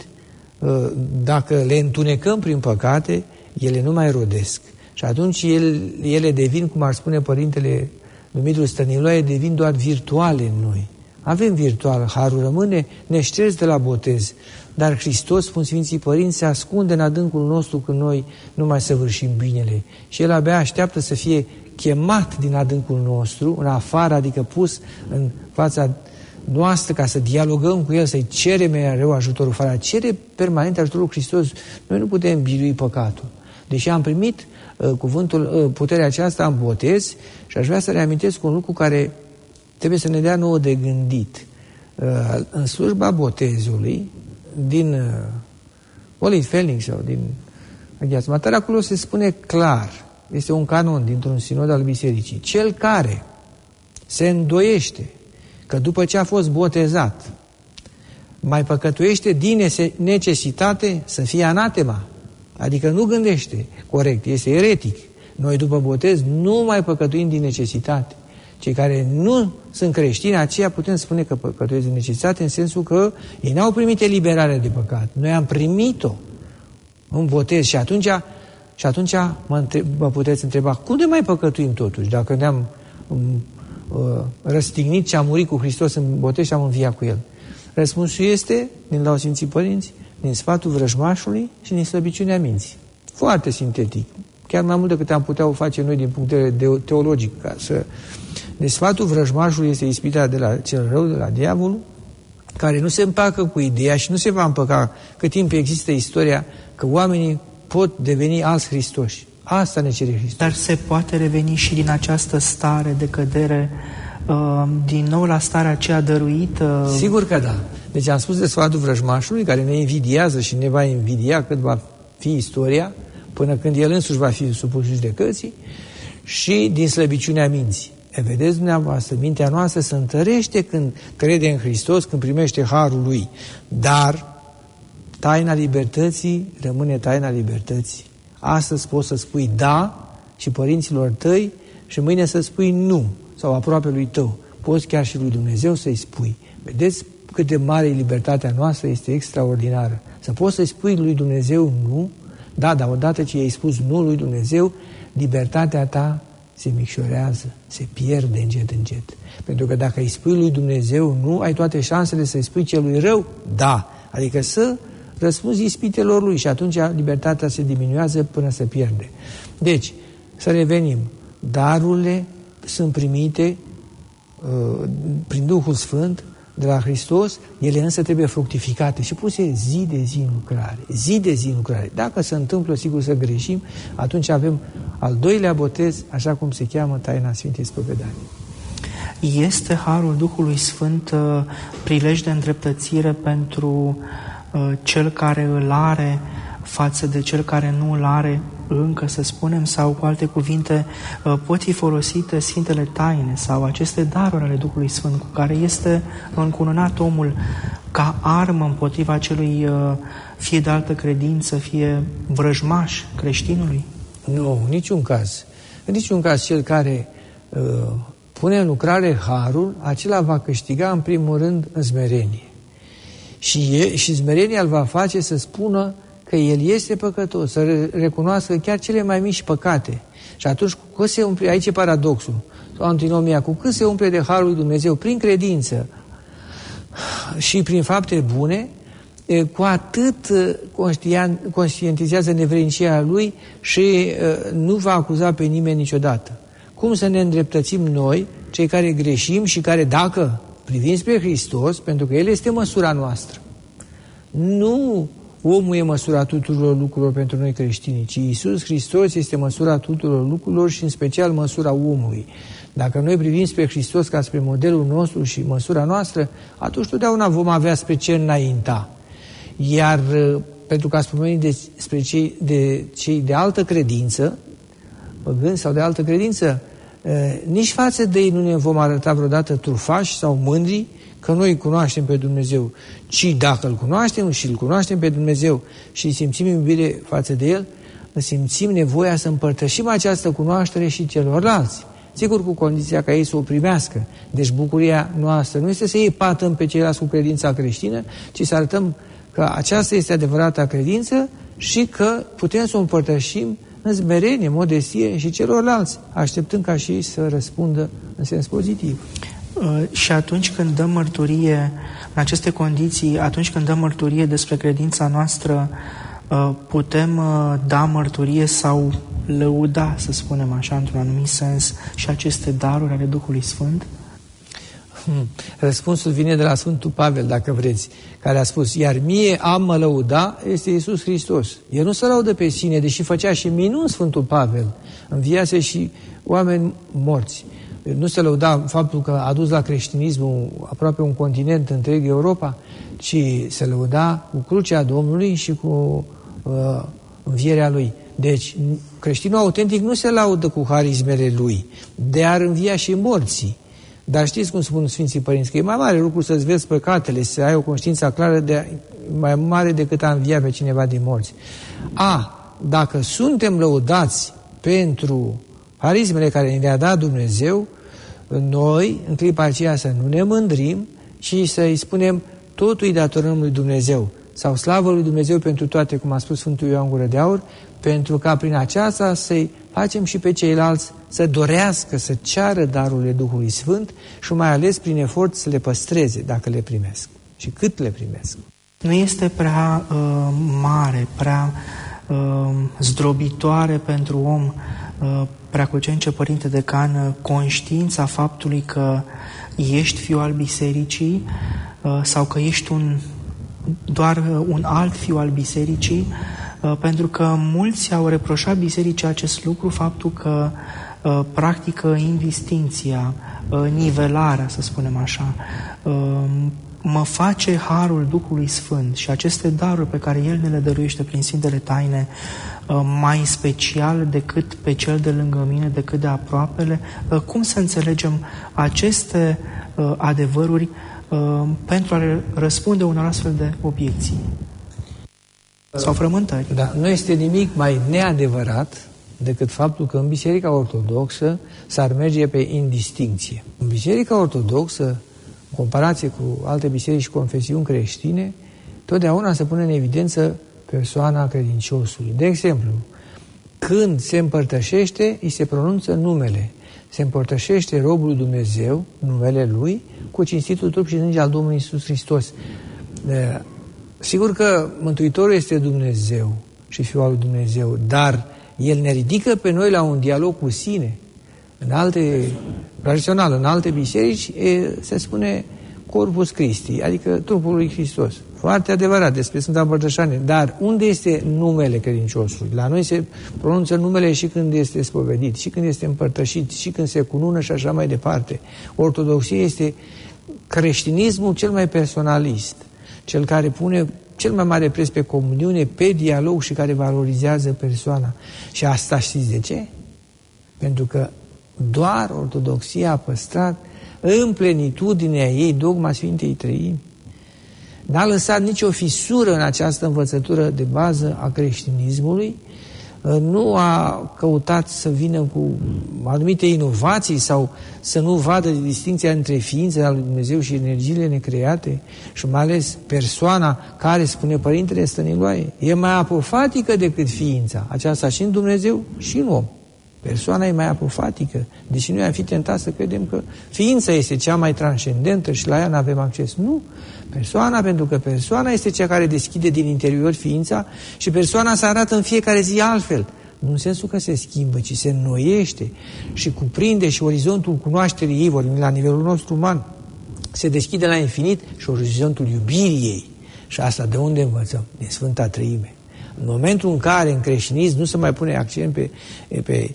Speaker 4: dacă le întunecăm prin păcate, ele nu mai rodesc. Și atunci ele, ele devin, cum ar spune Părintele Dumitru Stăniloae, devin doar virtuale în noi. Avem virtual, harul rămâne neșters de la botez, dar Hristos, spun Sfinții Părinți, se ascunde în adâncul nostru când noi nu mai săvârșim binele. Și El abia așteaptă să fie chemat din adâncul nostru, în afară, adică pus în fața noastră ca să dialogăm cu El, să-i cerem mereu ajutorul, fără a cere permanent ajutorul Hristos. Noi nu putem birui păcatul. Deși am primit uh, cuvântul, uh, puterea aceasta în botez, și aș vrea să reamintesc un lucru care trebuie să ne dea nouă de gândit. Uh, în slujba botezului, din uh, Politfelnic sau din Aghiazmatar, acolo se spune clar, este un canon dintr-un sinod al bisericii, cel care se îndoiește că după ce a fost botezat mai păcătuiește din necesitate, să fie anatema, adică nu gândește corect, este eretic. Noi după botez nu mai păcătuim din necesitate. Cei care nu sunt creștini, aceia putem spune că păcătuiesc din necesitate, în sensul că ei n-au primit eliberarea de păcat. Noi am primit-o în botez și atunci, și atunci mă, întreb, mă puteți întreba, cum de mai păcătuim totuși, dacă ne-am um, uh, răstignit și am murit cu Hristos în botez și am înviat cu El? Răspunsul este, din la Sfinții Părinți, din sfatul vrăjmașului și din slăbiciunea minții. Foarte sintetic. Chiar mai mult decât am putea o face noi din punct de vedere teologic. Ca să... Deci sfatul vrăjmașului este ispita de la cel rău, de la diavolul, care nu se împacă cu ideea și nu se va împăca cât timp există istoria că oamenii pot deveni alți Hristoși. Asta ne cere Hristos.
Speaker 3: Dar se poate reveni și din această stare de cădere din nou la starea aceea dăruită?
Speaker 4: Sigur că da. Deci am spus de sfatul vrăjmașului, care ne invidiază și ne va invidia cât va fi istoria, până când el însuși va fi supus judecății, și din slăbiciunea minții. E, vedeți dumneavoastră, mintea noastră se întărește când crede în Hristos, când primește harul Lui. Dar taina libertății rămâne taina libertății. Astăzi poți să spui da și părinților tăi și mâine să spui nu, sau aproape lui tău. Poți chiar și lui Dumnezeu să-i spui. Vedeți cât de mare libertatea noastră, este extraordinară. Să poți să-i spui lui Dumnezeu nu, da, dar odată ce i-ai spus nu lui Dumnezeu, libertatea ta se micșorează, se pierde încet, încet. Pentru că dacă îi spui lui Dumnezeu nu, ai toate șansele să-i spui celui rău da. Adică să răspunzi ispitelor lui și atunci libertatea se diminuează până se pierde. Deci, să revenim. Darurile sunt primite uh, prin Duhul Sfânt de la Hristos, ele însă trebuie fructificate și puse zi de zi în lucrare. Zi de zi în lucrare. Dacă se întâmplă, sigur, să greșim, atunci avem al doilea botez, așa cum se cheamă taina Sfintei Spovedanii.
Speaker 3: Este harul Duhului Sfânt uh, prilej de îndreptățire pentru uh, cel care îl are față de cel care nu îl are încă, să spunem, sau cu alte cuvinte, pot fi folosite Sfintele Taine sau aceste daruri ale Duhului Sfânt cu care este încununat omul ca armă împotriva celui, fie de altă credință, fie vrăjmaș creștinului?
Speaker 4: Nu, în niciun caz. În niciun caz cel care uh, pune în lucrare harul, acela va câștiga în primul rând în smerenie. Și, e, și smerenia îl va face să spună că el este păcătos, să recunoască chiar cele mai mici păcate. Și atunci, cu cât se umple, aici e paradoxul, antinomia, cu cât se umple de harul lui Dumnezeu prin credință și prin fapte bune, cu atât conștientizează nevrednicia lui și nu va acuza pe nimeni niciodată. Cum să ne îndreptățim noi, cei care greșim și care, dacă privim spre Hristos, pentru că El este măsura noastră, nu omul e măsura tuturor lucrurilor pentru noi creștini, ci Iisus Hristos este măsura tuturor lucrurilor și în special măsura omului. Dacă noi privim spre Hristos ca spre modelul nostru și măsura noastră, atunci totdeauna vom avea spre ce înainta. Iar pentru că ați pomenit despre cei de, cei de altă credință, păgâni sau de altă credință, nici față de ei nu ne vom arăta vreodată trufași sau mândri că noi cunoaștem pe Dumnezeu, ci dacă îl cunoaștem și îl cunoaștem pe Dumnezeu și simțim iubire față de El, simțim nevoia să împărtășim această cunoaștere și celorlalți. sigur cu condiția ca ei să o primească. Deci bucuria noastră nu este să îi patăm pe ceilalți cu credința creștină, ci să arătăm că aceasta este adevărata credință și că putem să o împărtășim în smerenie, modestie și celorlalți, așteptând ca și ei să răspundă în sens pozitiv.
Speaker 3: Uh, și atunci când dăm mărturie, în aceste condiții, atunci când dăm mărturie despre credința noastră, uh, putem uh, da mărturie sau lăuda, să spunem așa, într-un anumit sens, și aceste daruri ale Duhului Sfânt?
Speaker 4: Hmm. Răspunsul vine de la Sfântul Pavel, dacă vreți, care a spus: iar mie am mă lăuda este Iisus Hristos. El nu se laudă pe sine, deși făcea și minuni Sfântul Pavel, înviase și oameni morți. Nu se lăuda faptul că a dus la creștinismul aproape un continent întreg, Europa, ci se lăuda cu crucea Domnului și cu uh, învierea Lui. Deci, creștinul autentic nu se laudă cu harismele lui, de ar învia și morții. Dar știți cum spun Sfinții Părinți, că e mai mare lucru să-ți vezi păcatele, să ai o conștiință clară de, mai mare decât a învia pe cineva din morți. A, dacă suntem lăudați pentru harismele care ne-a dat Dumnezeu, noi, în clipa aceea, să nu ne mândrim, ci să-i spunem totul îi datorăm lui Dumnezeu. Sau slavă lui Dumnezeu pentru toate, cum a spus Sfântul Ioan Gură de Aur, pentru ca prin aceasta să-i facem și pe ceilalți să dorească, să ceară darurile Duhului Sfânt și mai ales prin efort să le păstreze dacă le primesc și cât le primesc.
Speaker 3: Nu este prea uh, mare, prea uh, zdrobitoare pentru om, uh, Preacuvioase Părinte Decan, conștiința faptului că ești fiul al bisericii uh, sau că ești un, doar un alt fiu al bisericii, uh, pentru că mulți au reproșat bisericii acest lucru, faptul că uh, practică indistincția, uh, nivelarea, să spunem așa. Uh, mă face harul Duhului Sfânt și aceste daruri pe care El ne le dăruiește prin Sfintele Taine uh, mai special decât pe cel de lângă mine, decât de aproapele. Uh, cum să înțelegem aceste uh, adevăruri uh, pentru a răspunde unor astfel de obiecții sau frământări?
Speaker 4: Da, nu este nimic mai neadevărat decât faptul că în Biserica Ortodoxă s-ar merge pe indistincție. În Biserica Ortodoxă, în comparație cu alte biserici și confesiuni creștine, totdeauna se pune în evidență persoana credinciosului. De exemplu, când se împărtășește, îi se pronunță numele. Se împărtășește robul lui Dumnezeu, numele Lui, cu cinstitul trup și sânge al Domnului Iisus Hristos. Sigur că Mântuitorul este Dumnezeu și Fiul al lui Dumnezeu, dar El ne ridică pe noi la un dialog cu sine. În alte, tradițional, în alte biserici e, se spune Corpus Christi, adică trupul lui Hristos. Foarte adevărat despre Sfânta Împărtășanie. Dar unde este numele credinciosului? La noi se pronunță numele și când este spovedit, și când este împărtășit, și când se cunună și așa mai departe. Ortodoxia este creștinismul cel mai personalist, cel care pune cel mai mare preț pe comuniune, pe dialog și care valorizează persoana. Și asta știți de ce? Pentru că doar Ortodoxia a păstrat în plenitudinea ei dogma Sfintei Treimi. N-a lăsat nicio fisură în această învățătură de bază a creștinismului, nu a căutat să vină cu anumite inovații sau să nu vadă distinția între ființele al lui Dumnezeu și energiile necreate și mai ales persoana care, spune Părintele Stăniloae, e mai apofatică decât ființa. Aceasta și în Dumnezeu și în om. Persoana e mai apofatică. Deși noi am fi tentat să credem că ființa este cea mai transcendentă și la ea nu avem acces. Nu. Persoana, pentru că persoana este cea care deschide din interior ființa și persoana se arată în fiecare zi altfel. Nu în sensul că se schimbă, ci se înnoiește și cuprinde și orizontul cunoașterii ei, vorbim la nivelul nostru uman, se deschide la infinit și orizontul iubirii ei. Și asta de unde învățăm? Din Sfânta Treime. În momentul în care în creștinism nu se mai pune accent pe, pe, pe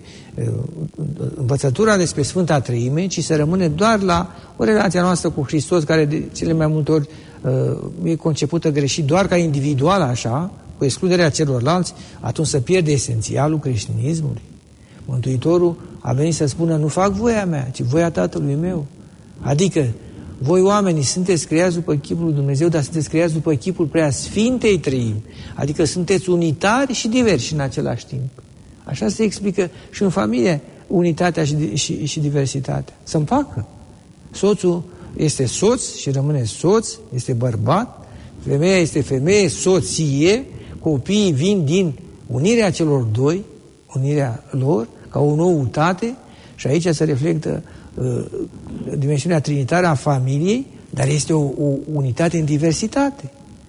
Speaker 4: învățătura despre Sfânta Treime, ci se rămâne doar la o relație noastră cu Hristos, care de cele mai multe ori uh, e concepută greșit doar ca individuală așa, cu excluderea celorlalți, atunci se pierde esențialul creștinismului. Mântuitorul a venit să spună, nu fac voia mea, ci voia Tatălui meu. Adică, voi oamenii sunteți creați după chipul lui Dumnezeu, dar sunteți creați după chipul prea Sfintei Treimi. Adică sunteți unitari și diversi în același timp. Așa se explică și în familie. unitatea și, și, și diversitatea. Să împacă. Soțul este soț și rămâne soț, este bărbat, femeia este femeie, soție, copiii vin din unirea celor doi, unirea lor, ca o noutate, și aici se reflectă uh, dimensiunea trinitară a familiei, dar este o, o unitate în diversitate.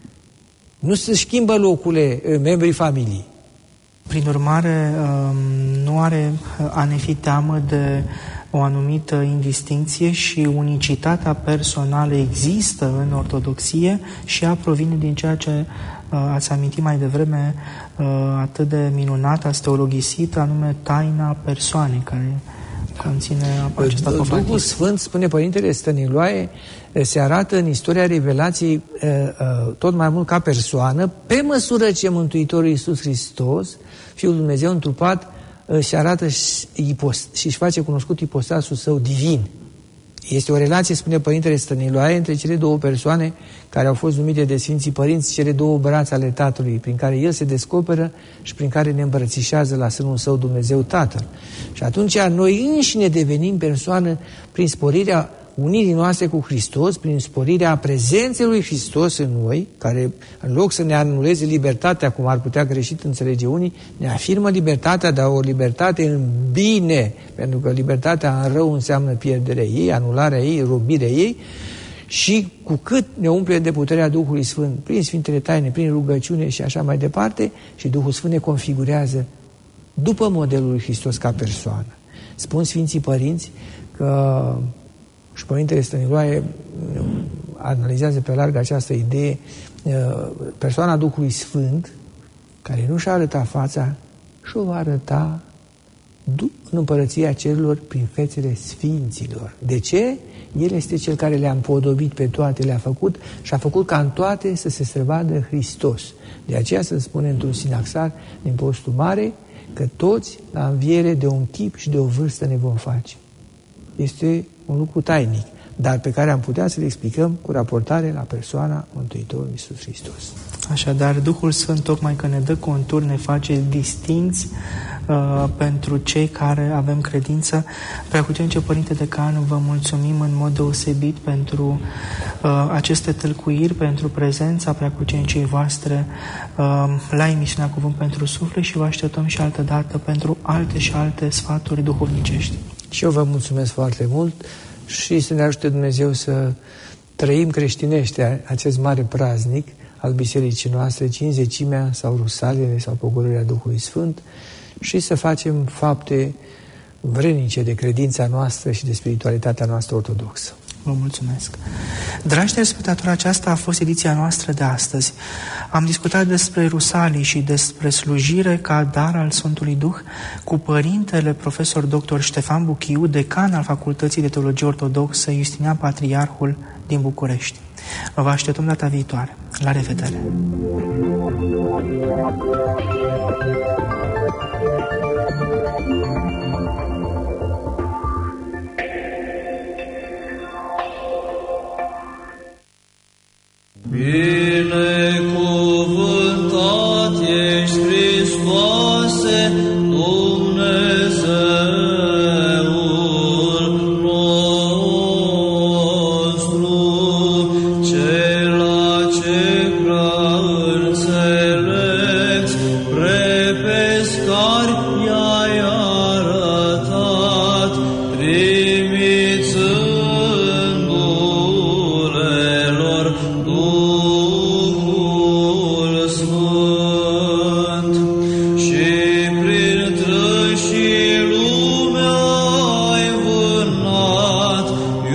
Speaker 4: Nu se schimbă locurile uh, membrii familiei.
Speaker 3: Prin urmare, uh, nu are a ne fi teamă de o anumită indistincție și unicitatea personală există în ortodoxie și ea provine din ceea ce uh, ați amintit mai devreme uh, atât de minunat, ați teologisit, anume taina persoanei care conține acest apofratism.
Speaker 4: Duhul Sfânt, spune Părintele Stăniloae, se arată în istoria revelației uh, uh, tot mai mult ca persoană, pe măsură ce Mântuitorul Iisus Hristos, Fiul Dumnezeu întrupat, și arată și își face cunoscut ipostasul său divin. Este o relație, spune Părintele Stăniloae, între cele două persoane care au fost numite de Sfinții Părinți, cele două brațe ale Tatălui, prin care El se descoperă și prin care ne îmbrățișează la sânul Său Dumnezeu Tatăl. Și atunci noi înșine devenim persoană prin sporirea unirii noastre cu Hristos, prin sporirea prezenței lui Hristos în noi, care în loc să ne anuleze libertatea, cum ar putea greșit înțelege unii, ne afirmă libertatea, dar o libertate în bine, pentru că libertatea în rău înseamnă pierderea ei, anularea ei, robirea ei, și cu cât ne umple de puterea Duhului Sfânt, prin Sfintele Taine, prin rugăciune și așa mai departe, și Duhul Sfânt ne configurează după modelul lui Hristos ca persoană. Spun Sfinții Părinți că și Părintele Stăniloae analizează pe larg această idee, persoana Duhului Sfânt, care nu și-a arătat fața, și-o va arăta în împărăția cerurilor prin fețele sfinților. De ce? El este Cel care le-a împodobit pe toate, le-a făcut și a făcut ca în toate să se străvadă Hristos. De aceea se spune într-un sinaxar din Postul Mare că toți la înviere de un chip și de o vârstă ne vom face. Este un lucru tainic, dar pe care am putea să le explicăm cu raportare la persoana Mântuitorului Iisus Hristos.
Speaker 3: Așadar, Duhul Sfânt, tocmai că ne dă contur, ne face distinți uh, pentru cei care avem credință. Preacucenice Părinte Decanu, vă mulțumim în mod deosebit pentru uh, aceste tâlcuiri, pentru prezența preacucenicii voastre uh, la emisiunea Cuvânt pentru Suflet și vă așteptăm și altă dată pentru alte și alte sfaturi duhovnicești.
Speaker 4: Și eu vă mulțumesc foarte mult și să ne ajute Dumnezeu să trăim creștinește acest mare praznic al bisericii noastre, cincizecimea sau rusalele sau pogorârea Duhului Sfânt, și să facem fapte vrenice de credința noastră și de spiritualitatea noastră ortodoxă.
Speaker 3: Vă mulțumesc. Dragi telespectatori, aceasta a fost ediția noastră de astăzi. Am discutat despre rusalii și despre slujire ca dar al Sfântului Duh cu părintele profesor doctor Ștefan Buchiu, decan al Facultății de Teologie Ortodoxă Justinian Patriarhul din București. Vă așteptăm data viitoare. La revedere!
Speaker 5: Binecuvântat ești, Hristoase, Dumnezeul nostru, cela ce prea înțelepți, prepescari i-ai arătat, trimițându-le lor Duhul Sfânt, și prin trânsii lumea ai vârnat,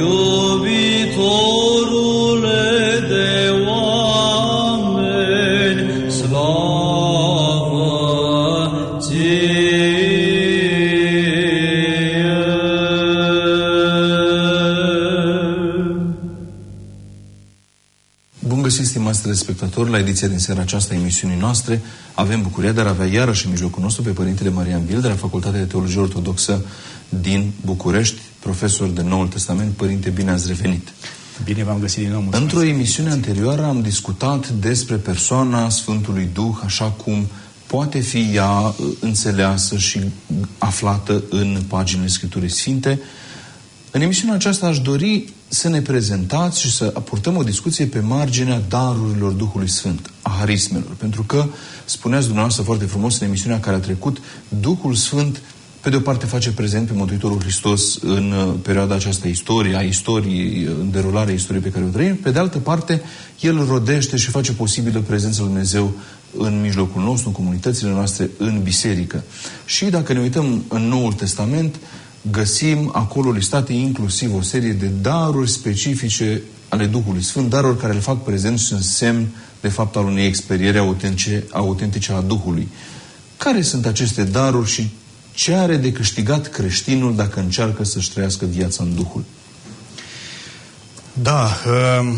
Speaker 5: iubitorule de oameni, slavă ție!
Speaker 2: Bun găsit, stimați telespectatori, la ediția din seara aceasta a emisiunii noastre. Avem bucuria de a avea iarăși în mijlocul nostru pe Părintele Marian Vil, de la Facultatea de Teologie Ortodoxă din București, profesor de Noul Testament. Părinte, bine ați revenit!
Speaker 6: Bine v-am găsit din nou. Mulțumesc.
Speaker 2: Într-o emisiune anterioară am discutat despre persoana Sfântului Duh, așa cum poate fi ea înțeleasă și aflată în paginile Scripturii Sfinte. În emisiunea aceasta aș dori să ne prezentați și să purtăm o discuție pe marginea darurilor Duhului Sfânt, a harismelor. Pentru că, spuneați dumneavoastră foarte frumos în emisiunea care a trecut, Duhul Sfânt, pe de o parte, face prezent pe Mântuitorul Hristos în perioada aceasta istorie, a istoriei, în derularea istoriei pe care o trăim. Pe de altă parte, El rodește și face posibilă prezența lui Dumnezeu în mijlocul nostru, în comunitățile noastre, în biserică. Și dacă ne uităm în Noul Testament, găsim acolo listate inclusiv o serie de daruri specifice ale Duhului Sfânt, daruri care le fac prezent și în semn, de fapt, al unei experieri autentice, autentice a Duhului. Care sunt aceste daruri și ce are de câștigat creștinul dacă încearcă să-și trăiască viața în Duhul?
Speaker 6: Da, uh,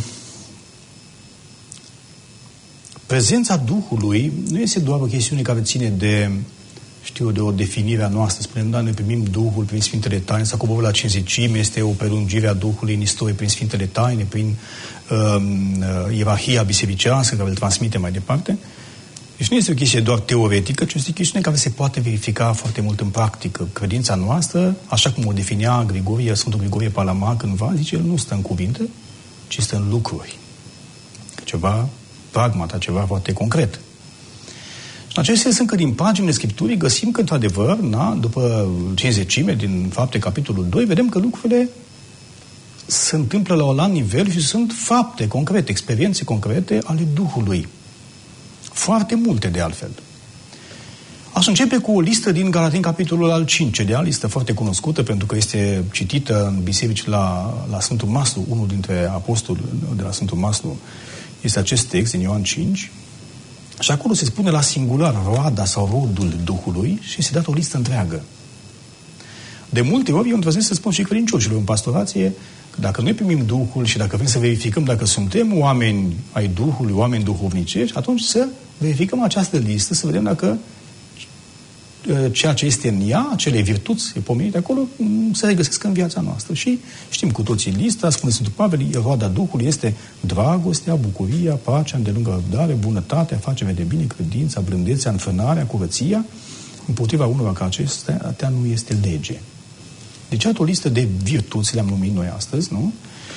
Speaker 6: prezența Duhului nu este doar o chestiune care ține de, știu, de o definire a noastră. Spunem, da, noi primim Duhul prin Sfintele Taine, s-a coborât la cincizecime, este o prelungire a Duhului în istorie prin Sfintele Taine, prin uh, uh, ierarhia bisericească care îl transmite mai departe. Deci nu este o chestie doar teoretică, ci este o chestiune care se poate verifica foarte mult în practică. Credința noastră, așa cum o definea Grigorie, Sfântul Grigorie Palamar cândva, zice, el nu stă în cuvinte, ci stă în lucruri. Ceva pragmata, ceva foarte concret. Și în acest sens, încă din paginile Scripturii, găsim că, într-adevăr, na, după cincizecime, din Fapte, capitolul doi, vedem că lucrurile se întâmplă la un alt nivel și sunt fapte concrete, experiențe concrete ale Duhului. Foarte multe, de altfel. Aș începe cu o listă din Galateni, capitolul al cincilea, listă foarte cunoscută, pentru că este citită în biserici la, la Sfântul Maslu, unul dintre apostoli de la Sfântul Maslu, este acest text din Ioan cinci, și acolo se spune la singular roada sau rodul Duhului și se dă o listă întreagă. De multe ori eu îndrăznesc să spun și credincioșilor în pastorație că dacă noi primim Duhul și dacă vrem să verificăm dacă suntem oameni ai Duhului, oameni duhovnicești, atunci să verificăm această listă, să vedem dacă ceea ce este în ea, acele virtuți pomenite acolo, se regăsesc în viața noastră. Și știm cu toții lista, spune Sfântul Pavel, roada Duhului este dragostea, bucuria, pacea, îndelungă răbdare, bunătatea, facere de bine, credința, blândețea, înfrânarea, curăția. Împotriva unora ca acestea nu este lege. Deci, o listă de virtuți, le-am numit noi astăzi, nu?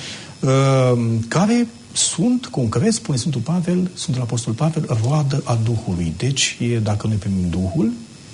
Speaker 6: Care sunt, concret, spune Sfântul Pavel, Sfântul Apostol Pavel, roadă a Duhului. Deci, dacă noi primim Duhul,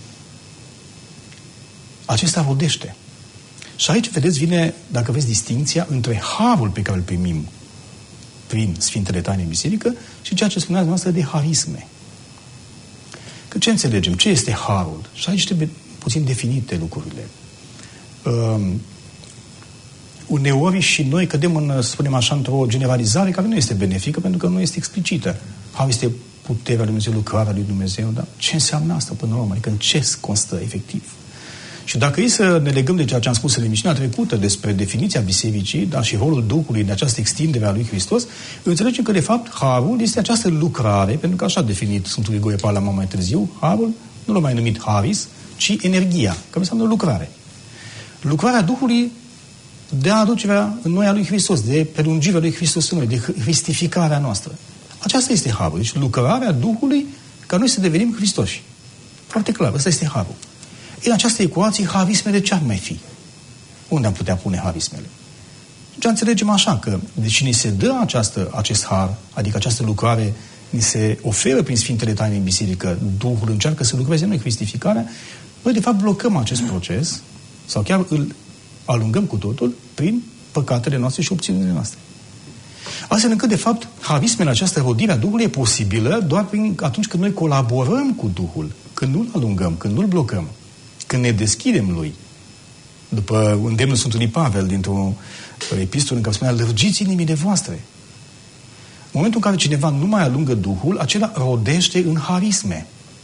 Speaker 6: acesta rodește. Și aici, vedeți, vine, dacă vezi, distinția între harul pe care îl primim prin Sfintele Taine în biserică și ceea ce spuneați noastră de harisme. Că ce înțelegem? Ce este harul? Și aici trebuie puțin definite lucrurile. Uh, uneori și noi cădem în, să spunem așa, într-o generalizare care nu este benefică pentru că nu este explicită. Harul este puterea lui Dumnezeu, lucrarea lui Dumnezeu, dar ce înseamnă asta până la urmă? Adică în ce constă efectiv? Și dacă e să ne legăm de ceea ce am spus în emisiunea trecută despre definiția bisericii, dar și rolul Duhului în această extindere a lui Hristos, înțelegem că de fapt harul este această lucrare, pentru că așa a definit Sfântul Grigorie Palamar mai târziu, harul nu l-a mai numit haris, ci energia, care înseamnă lucrare. Lucrarea Duhului de aducerea în noi a lui Hristos, de prelungirea lui Hristos în noi, de hristificarea noastră. Aceasta este harul. Deci lucrarea Duhului ca noi să devenim Hristoși. Foarte clar, ăsta este harul. În această ecuație, harismele ce ar mai fi? Unde am putea pune harismele? Și înțelegem așa că, deci ni se dă această, acest har, adică această lucrare, ni se oferă prin Sfintele Taine în biserică, Duhul încearcă să lucreze în noi hristificarea, noi de fapt blocăm acest proces sau chiar îl alungăm cu totul prin păcatele noastre și opțiunile noastre. Astfel încât, de fapt, harismele, această rodire a Duhului e posibilă doar prin, atunci când noi colaborăm cu Duhul, când nu-l alungăm, când nu-l blocăm, când ne deschidem lui. După îndemnul Sfântului Pavel dintr-o epistolă în care spunea, lărgiți inimile voastre. În momentul în care cineva nu mai alungă Duhul, acela rodește în harisme.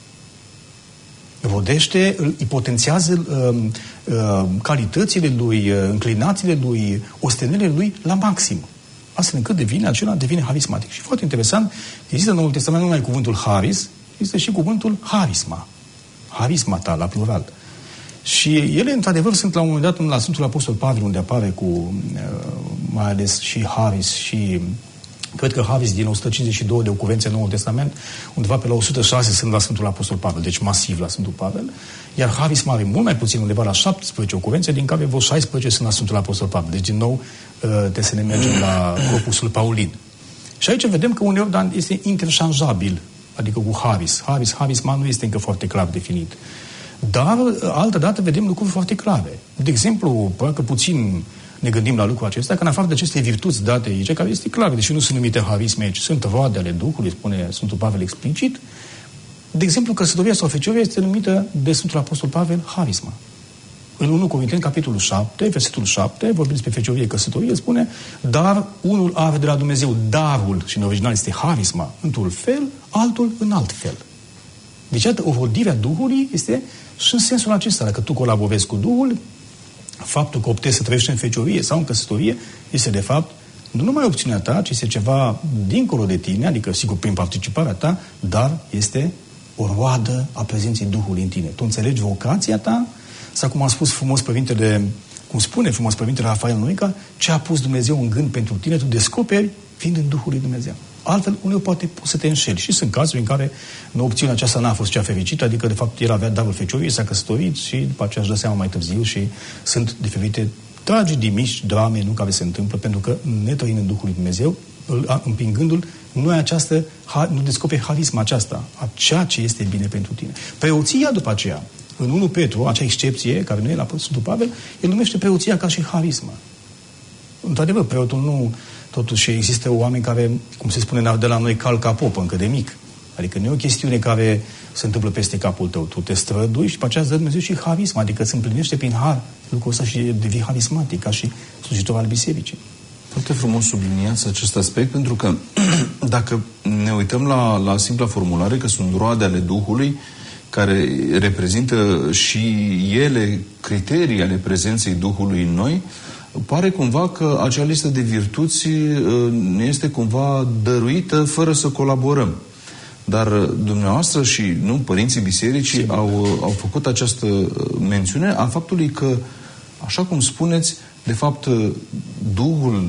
Speaker 6: Rodește, îl potențiază uh, uh, calitățile lui, uh, înclinațiile lui, ostenelele lui la maxim. Astfel încât devine, acela devine harismatic. Și foarte interesant, există în Noul Testament nu numai cuvântul haris, există și cuvântul harisma. Harismata, la plural. Și ele, într-adevăr, sunt la un moment dat la Sfântul Apostol Pavel, unde apare cu, uh, mai ales și haris și Cred că Haris din o sută cincizeci și doi de ocuvențe în Noul Testament, undeva pe la o sută șase sunt la Sfântul Apostol Pavel, deci masiv la Sfântul Pavel, iar Haris mare mult mai puțin, undeva la șaptesprezece ocuvențe, din care vreo șaisprezece sunt la Sfântul Apostol Pavel. Deci, din nou, trebuie să ne mergem la corpusul Paulin. Și aici vedem că uneori Dan este interșanjabil, adică cu Haris. Haris, Harisma nu este încă foarte clar definit. Dar, altă dată, vedem lucruri foarte clare. De exemplu, că puțin ne gândim la lucrul acesta, că în afară de aceste virtuți date aici, care este clar, deși nu sunt numite harisme, ci sunt roade ale Duhului, spune Sfântul Pavel explicit, de exemplu, căsătoria sau fecioria este numită de Sfântul Apostol Pavel harisma. În întâi Corinteni, capitolul șapte, versetul șapte, vorbim despre feciorie, căsătorie, spune, dar unul are de la Dumnezeu darul, și în original este harisma, într-un fel, altul în alt fel. Deci, o rodirea Duhului este și în sensul acesta, dacă tu colaborezi cu Duhul, faptul că optezi să trăiești în feciorie sau în căsătorie este, de fapt, nu numai opțiunea ta, ci este ceva dincolo de tine, adică, sigur, prin participarea ta, dar este o roadă a prezenței Duhului în tine. Tu înțelegi vocația ta, sau cum a spus frumos Părintele, cum spune frumos Părintele Rafael Noica, ce a pus Dumnezeu în gând pentru tine, tu descoperi fiind în Duhul lui Dumnezeu. Altfel, uneori poate să te înșeli. Și sunt cazuri în care opțiunea aceasta n-a fost cea fericită, adică, de fapt, el avea darul fecioriei, s-a căsătorit și după aceea își dă seama mai târziu și sunt diferite tragedii mici, drame, nu, care se întâmplă, pentru că netrăind în Duhul lui Dumnezeu, împingându-l, nu ai această, nu descoperi harisma aceasta, a ceea ce este bine pentru tine. Preoția, după aceea, în întâi Petru, acea excepție, care nu e la Sfântul Pavel, el numește preoția ca și harisma. Într-adevăr, preotul nu... Totuși există oameni care, cum se spune de la noi, cal ca popă, încă de mic. Adică nu e o chestiune care se întâmplă peste capul tău. Tu te strădui și după aceea îți dă Dumnezeu și harisma, adică îți împlinește prin har lucrul ăsta și devii harismatic, ca și slujitor al bisericii.
Speaker 2: Foarte frumos subliniați acest aspect, pentru că dacă ne uităm la, la simpla formulare, că sunt roade ale Duhului, care reprezintă și ele criterii ale prezenței Duhului în noi, pare cumva că acea listă de virtuți ne este cumva dăruită fără să colaborăm. Dar dumneavoastră și nu părinții bisericii au, au făcut această mențiune a faptului că, așa cum spuneți, de fapt, Duhul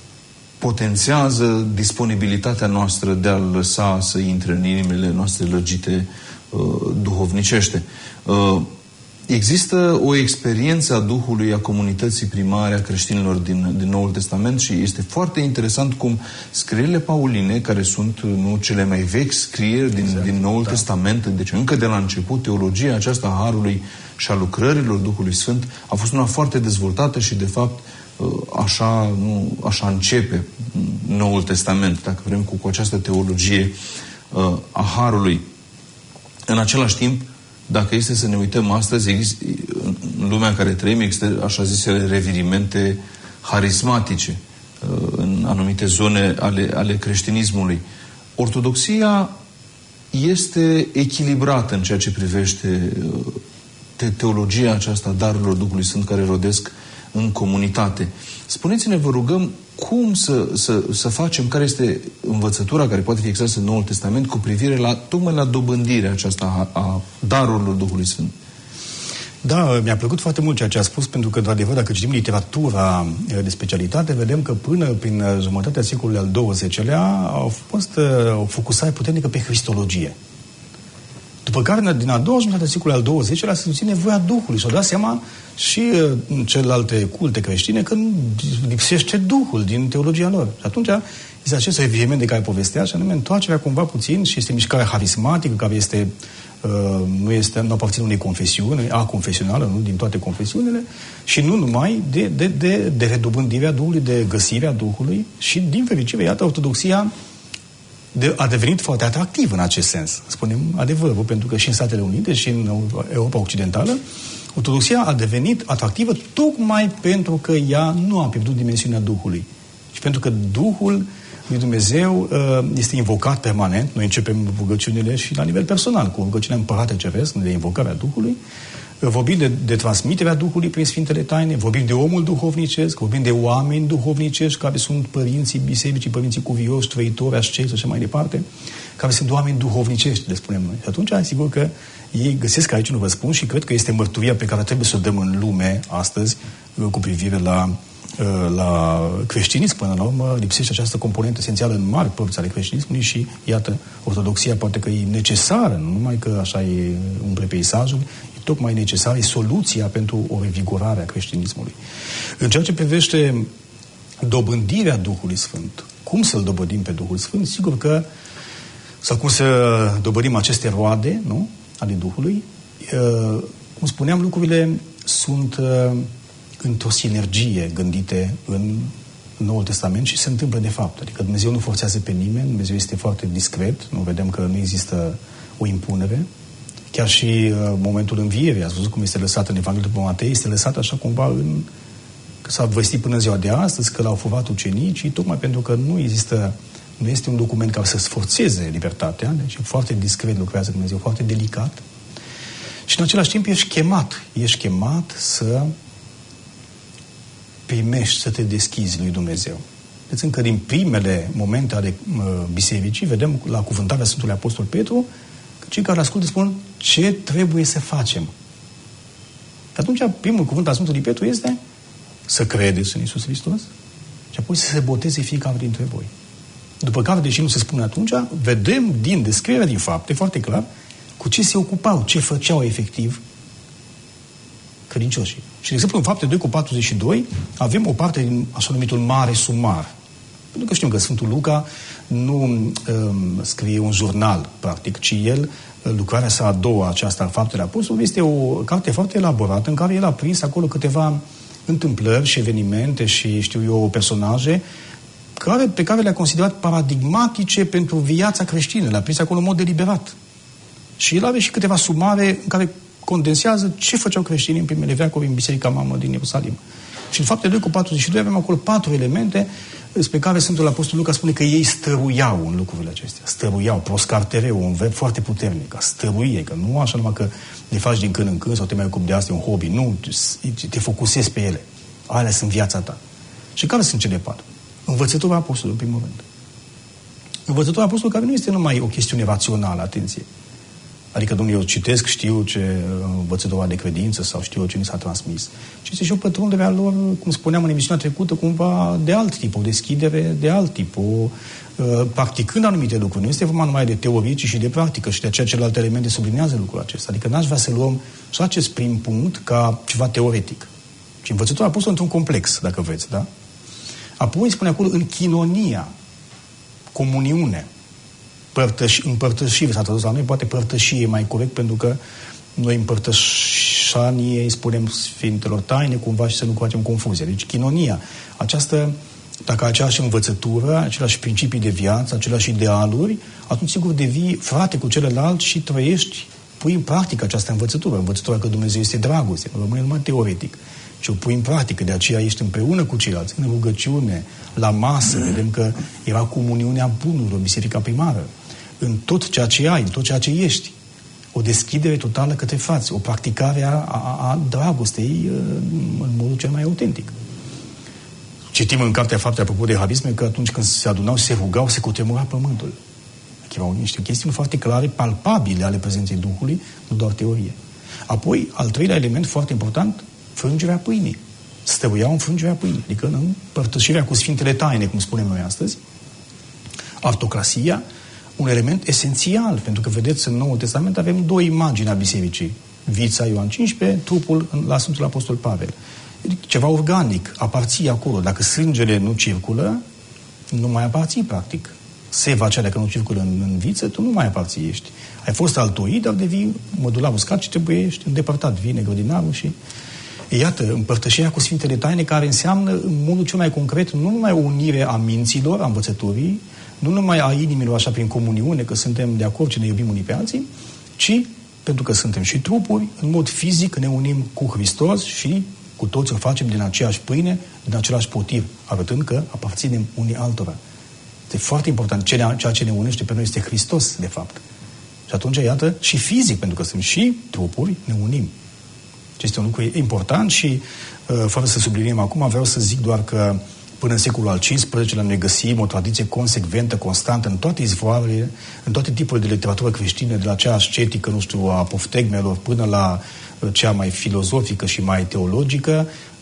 Speaker 2: potențează disponibilitatea noastră de a lăsa să intre în inimile noastre lărgite uh, duhovnicește. Uh, Există o experiență a Duhului, a comunității primare, a creștinilor din, din Noul Testament și este foarte interesant cum scrierile pauline, care sunt nu cele mai vechi scrieri din, exact, din Noul da. Testament, deci încă de la început, teologia aceasta a Harului și a lucrărilor Duhului Sfânt a fost una foarte dezvoltată și, de fapt, așa, nu, așa începe Noul Testament, dacă vrem, cu, cu această teologie a Harului. În același timp, dacă este să ne uităm astăzi, există, în lumea în care trăim, există așa zisele revirimente harismatice în anumite zone ale, ale creștinismului. Ortodoxia este echilibrată în ceea ce privește te teologia aceasta darurilor Duhului Sfânt care rodesc în comunitate. Spuneți-ne, vă rugăm, cum să, să, să facem, care este învățătura care poate fi extrasă în Noul Testament cu privire la, tocmai la dobândirea aceasta a, a darurilor Duhului Sfânt.
Speaker 6: Da, mi-a plăcut foarte mult ceea ce a spus, pentru că, într-adevăr, dacă citim literatura de specialitate, vedem că până prin jumătatea secolului al douăzecelea au fost o focusare puternică pe cristologie. După care, din a doua jumătate a secolului al douăzecelea, se susține nevoia Duhului. Și-au dat seama și în celelalte culte creștine că lipsește Duhul din teologia lor. Și atunci este acest revirement de care povestea, și anume întoarcerea cumva puțin, și este mișcarea harismatică, care este, uh, nu, este, nu aparține unei confesiuni, a confesională, nu din toate confesiunile, și nu numai de, de, de, de redobândirea Duhului, de găsirea Duhului. Și, din fericire, iată, ortodoxia de, a devenit foarte atractiv în acest sens. Spunem adevărul, pentru că și în Statele Unite și în Europa Occidentală, ortodoxia a devenit atractivă tocmai pentru că ea nu a pierdut dimensiunea Duhului. Și pentru că Duhul lui Dumnezeu este invocat permanent. Noi începem rugăciunile și la nivel personal, cu rugăciunea Împărate Ceresc, de invocarea Duhului. Vorbim de, de transmiterea Duhului prin Sfintele Taine, vorbim de omul duhovnicesc, vorbim de oameni duhovnicești, care sunt părinții bisericii, părinții cuvioși, trăitori, asceți și așa mai departe, care sunt oameni duhovnicești, le spunem noi. Și atunci, sigur că ei găsesc aici un răspuns și cred că este mărturia pe care trebuie să o dăm în lume astăzi cu privire la la creștinism, până la urmă, lipsește această componentă esențială în mari părți ale creștinismului și, iată, ortodoxia poate că e necesară, nu numai că așa e umple peisajul, e tocmai necesară, e soluția pentru o revigorare a creștinismului. În ceea ce privește dobândirea Duhului Sfânt, cum să-L dobândim pe Duhul Sfânt? Sigur că, sau cum să dobândim aceste roade, nu, ale Duhului, cum spuneam, lucrurile sunt într-o sinergie gândite în Noul Testament și se întâmplă de fapt. Adică Dumnezeu nu forțează pe nimeni, Dumnezeu este foarte discret, nu vedem că nu există o impunere. Chiar și uh, momentul învierii, ați văzut cum este lăsat în Evanghelia după Matei, este lăsat așa cumva în... că s-a vestit până ziua de astăzi, că l-au furat ucenicii, tocmai pentru că nu există, nu este un document care să sforțeze libertatea, deci foarte discret lucrează Dumnezeu, foarte delicat. Și în același timp ești chemat, ești chemat să primești, să te deschizi lui Dumnezeu. Deci încă din primele momente ale uh, bisericii, vedem la cuvântarea Sfântului Apostol Petru, că cei care ascultă spun ce trebuie să facem. Și atunci primul cuvânt al Sfântului Petru este să credeți în Iisus Hristos și apoi să se boteze fiecare dintre voi. După care, deși nu se spune atunci, vedem din descrierea, din fapte, foarte clar, cu ce se ocupau, ce făceau efectiv credincioșii. Și, de exemplu, în Fapte doi cu patruzeci și doi avem o parte din așa numitul mare sumar. Pentru că știm că Sfântul Luca nu um, scrie un jurnal, practic, ci el, lucrarea sa a doua, aceasta, Faptele Apostolului, este o carte foarte elaborată în care el a prins acolo câteva întâmplări și evenimente și, știu eu, personaje care, pe care le-a considerat paradigmatice pentru viața creștină. Le-a prins acolo în mod deliberat. Și el are și câteva sumare în care condensează ce făceau creștinii în primele veacuri în Biserica Mamă din Ierusalim. Și în Fapte doi cu patruzeci și doi avem acolo patru elemente despre care Sfântul Apostol Luca spune că ei stăruiau în lucrurile acestea. Stăruiau, proscartereu, un verb foarte puternic, a stăruie, că nu așa numai că le faci din când în când sau te mai ocupi de asta, e un hobby. Nu, te focusezi pe ele. Alea sunt viața ta. Și care sunt cele patru? Învățătura Apostolului, în primul rând. Învățătura Apostolului care nu este numai o chestiune rațională, atenție. Adică, domnule, eu citesc, știu ce învățătura de credință sau știu ce mi s-a transmis. Ci este și o pătrundere a lor, cum spuneam în emisiunea trecută, cumva de alt tip, o deschidere de alt tip, o, uh, practicând anumite lucruri. Nu este vorba numai de teorie, ci și de practică și de aceea celelalte elemente sublinează lucrul acesta. Adică n-aș vrea să luăm și acest prim punct ca ceva teoretic. Și învățătura pusă într-un complex, dacă vreți, da? Apoi spune acolo în chinonia, comuniune, Părtăși, împărtășire, s-a tradus la noi, poate părtășie e mai corect, pentru că noi împărtășanie îi spunem Sfintelor Taine, cumva și să nu facem confuzie. Deci, chinonia, această, dacă aceeași învățătură, aceleași principii de viață, aceleași idealuri, atunci sigur devii frate cu celălalt și trăiești, pui în practică această învățătură, învățătura că Dumnezeu este dragoste, nu rămâne numai teoretic, ci o pui în practică, de aceea ești împreună cu ceilalți, în rugăciune, la masă, vedem că era comuniunea bunurilor, biserica primară, în tot ceea ce ai, în tot ceea ce ești. O deschidere totală către frați, o practicare a, a, a dragostei în modul cel mai autentic. Citim în Cartea Fapte, apropo de habisme, că atunci când se adunau, se rugau, se cutremura pământul. Erau niște chestiuni foarte clare, palpabile ale prezenței Duhului, nu doar teorie. Apoi, al treilea element foarte important, frângerea pâinii. Stăruiau în frângerea pâinii, adică în părtășirea cu Sfintele Taine, cum spunem noi astăzi. Artocrasia, un element esențial, pentru că, vedeți, în Noul Testament avem două imagini a bisericii. Vița Ioan cincisprezece, trupul la Sfântul Apostol Pavel. Ceva organic, aparții acolo. Dacă sângele nu circulă, nu mai aparții, practic. Seva aceea, dacă nu circulă în, în viță, tu nu mai aparții, ești. Ai fost altoit, dar devii modular uscat și trebuie, ești îndepărtat. Vine grădinarul și... Iată, împărtășirea cu Sfintele Taine, care înseamnă, în modul cel mai concret, nu numai o unire a minților, a învățăturii, nu numai a inimilor, așa, prin comuniune, că suntem de acord și ne iubim unii pe alții, ci, pentru că suntem și trupuri, în mod fizic ne unim cu Hristos și cu toți o facem din aceeași pâine, din același potir, arătând că aparținem unii altora. Este foarte important. Ceea ce ne unește pe noi este Hristos, de fapt. Și atunci, iată, și fizic, pentru că sunt și trupuri, ne unim. Este un lucru important și, fără să subliniem acum, vreau să zic doar că până în secolul al cincisprezecelea noi găsim o tradiție consecventă, constantă, în toate izvoarele, în toate tipurile de literatură creștină, de la cea ascetică, nu știu, a apoftegmelor, până la cea mai filozofică și mai teologică,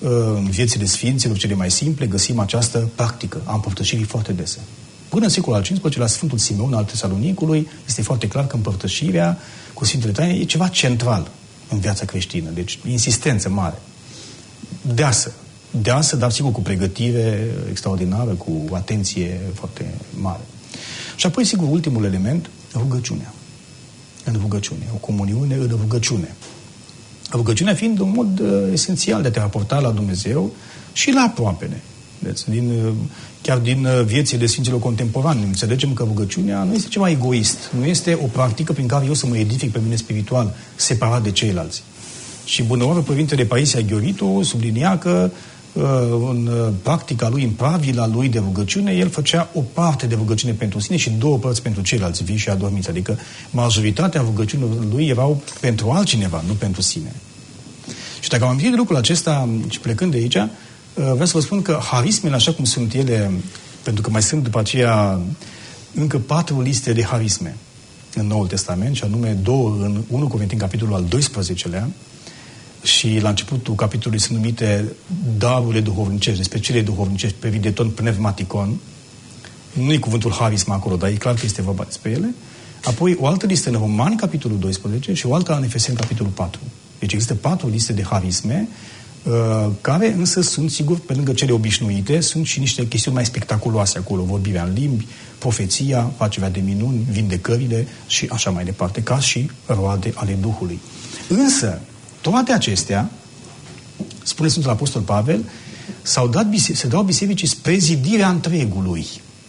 Speaker 6: în viețile sfinților cele mai simple, găsim această practică a împărtășirii foarte dese. Până în secolul al cincisprezecelea, la Sfântul Simeon al Tesalonicului, este foarte clar că împărtășirea cu Sfintele Taine e ceva central în viața creștină. Deci, insistență mare. Deasă. Deasă, dar sigur cu pregătire extraordinară, cu atenție foarte mare. Și apoi, sigur, ultimul element, rugăciunea. În rugăciune. O comuniune în rugăciune. Rugăciunea fiind un mod uh, esențial de a te raporta la Dumnezeu și la aproapene. Deci, din, uh, chiar din uh, viețile Sfinților contemporani, înțelegem că rugăciunea nu este ceva egoist. Nu este o practică prin care eu să mă edific pe mine spiritual, separat de ceilalți. Și bunăoară Părintele Paisia Ghioritu sublinia că uh, în uh, practica lui, în pravila lui de rugăciune, el făcea o parte de rugăciune pentru sine și două părți pentru ceilalți, vii și adormiți. Adică majoritatea rugăciunilor lui erau pentru altcineva, nu pentru sine. Și dacă am amintit de lucrul acesta și plecând de aici, uh, vreau să vă spun că harismele, așa cum sunt ele, pentru că mai sunt după aceea încă patru liste de harisme în Noul Testament, și anume două în întâi Corinteni, capitolul al doisprezecelea, și la începutul capitolului sunt numite darurile duhovnicești, despre cele duhovnicești, pe videton pneumaticon. Nu e cuvântul harism acolo, dar e clar că este vorba despre ele. Apoi o altă listă în Romani, capitolul doisprezece, și o altă în Efeseni, capitolul patru. Deci există patru liste de harisme, uh, care însă sunt, sigur, pe lângă cele obișnuite, sunt și niște chestiuni mai spectaculoase acolo. Vorbirea în limbi, profeția, facerea de minuni, vindecările și așa mai departe, ca și roade ale Duhului. Însă, toate acestea, spune Sfântul Apostol Pavel, s-au dat bise- se dau bisericii spre zidirea întregului.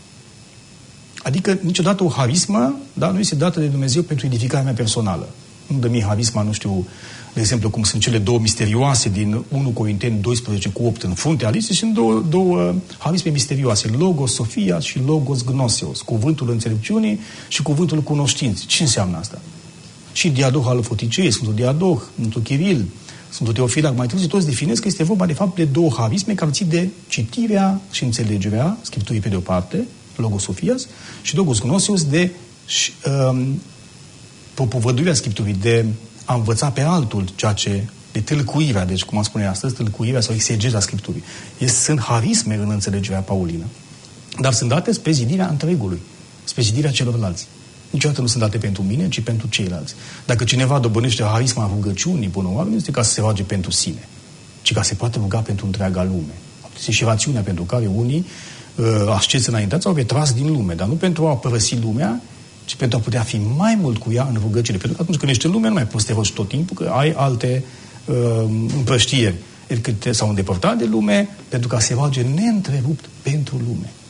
Speaker 6: Adică niciodată o harismă, da, nu este dată de Dumnezeu pentru edificarea mea personală. Nu dă mie harisma, nu știu, de exemplu, cum sunt cele două misterioase din întâi Corinteni doisprezece cu opt în fruntea listei, sunt două, două harisme misterioase, Logos Sofia și Logos Gnoseos, cuvântul înțelepciunii și cuvântul cunoștinței. Ce înseamnă asta? Și Diadoh al Foticei, Sfântul Diadoh, Sfântul Chiril, Sfântul Teofilac, mai târziu, toți definesc că este vorba de fapt de două harisme care țin de citirea și înțelegerea Scripturii pe de o parte, Logos Sofias, și Logos Gnoseos de um, propovăduirea Scripturii, de a învăța pe altul ceea ce, de tâlcuirea, deci cum am spune astăzi, tâlcuirea sau exegeza Scripturii. Este, sunt harisme în înțelegerea paulină, dar sunt date spre zidirea întregului, spre zidirea celorlalți. Niciodată nu sunt date pentru mine, ci pentru ceilalți. Dacă cineva dobândește harisma rugăciunii, bună oară, nu este ca să se roage pentru sine, ci ca să se poată ruga pentru întreaga lume. Este și rațiunea pentru care unii uh, asceți înaintați au retras din lume, dar nu pentru a părăsi lumea, ci pentru a putea fi mai mult cu ea în rugăciune. Pentru că atunci când ești în lume, nu mai poți să te rogi tot timpul, că ai alte uh, împrăștieri. Adică te s-au îndepărtat de lume pentru ca să se roage neîntrerupt pentru lume.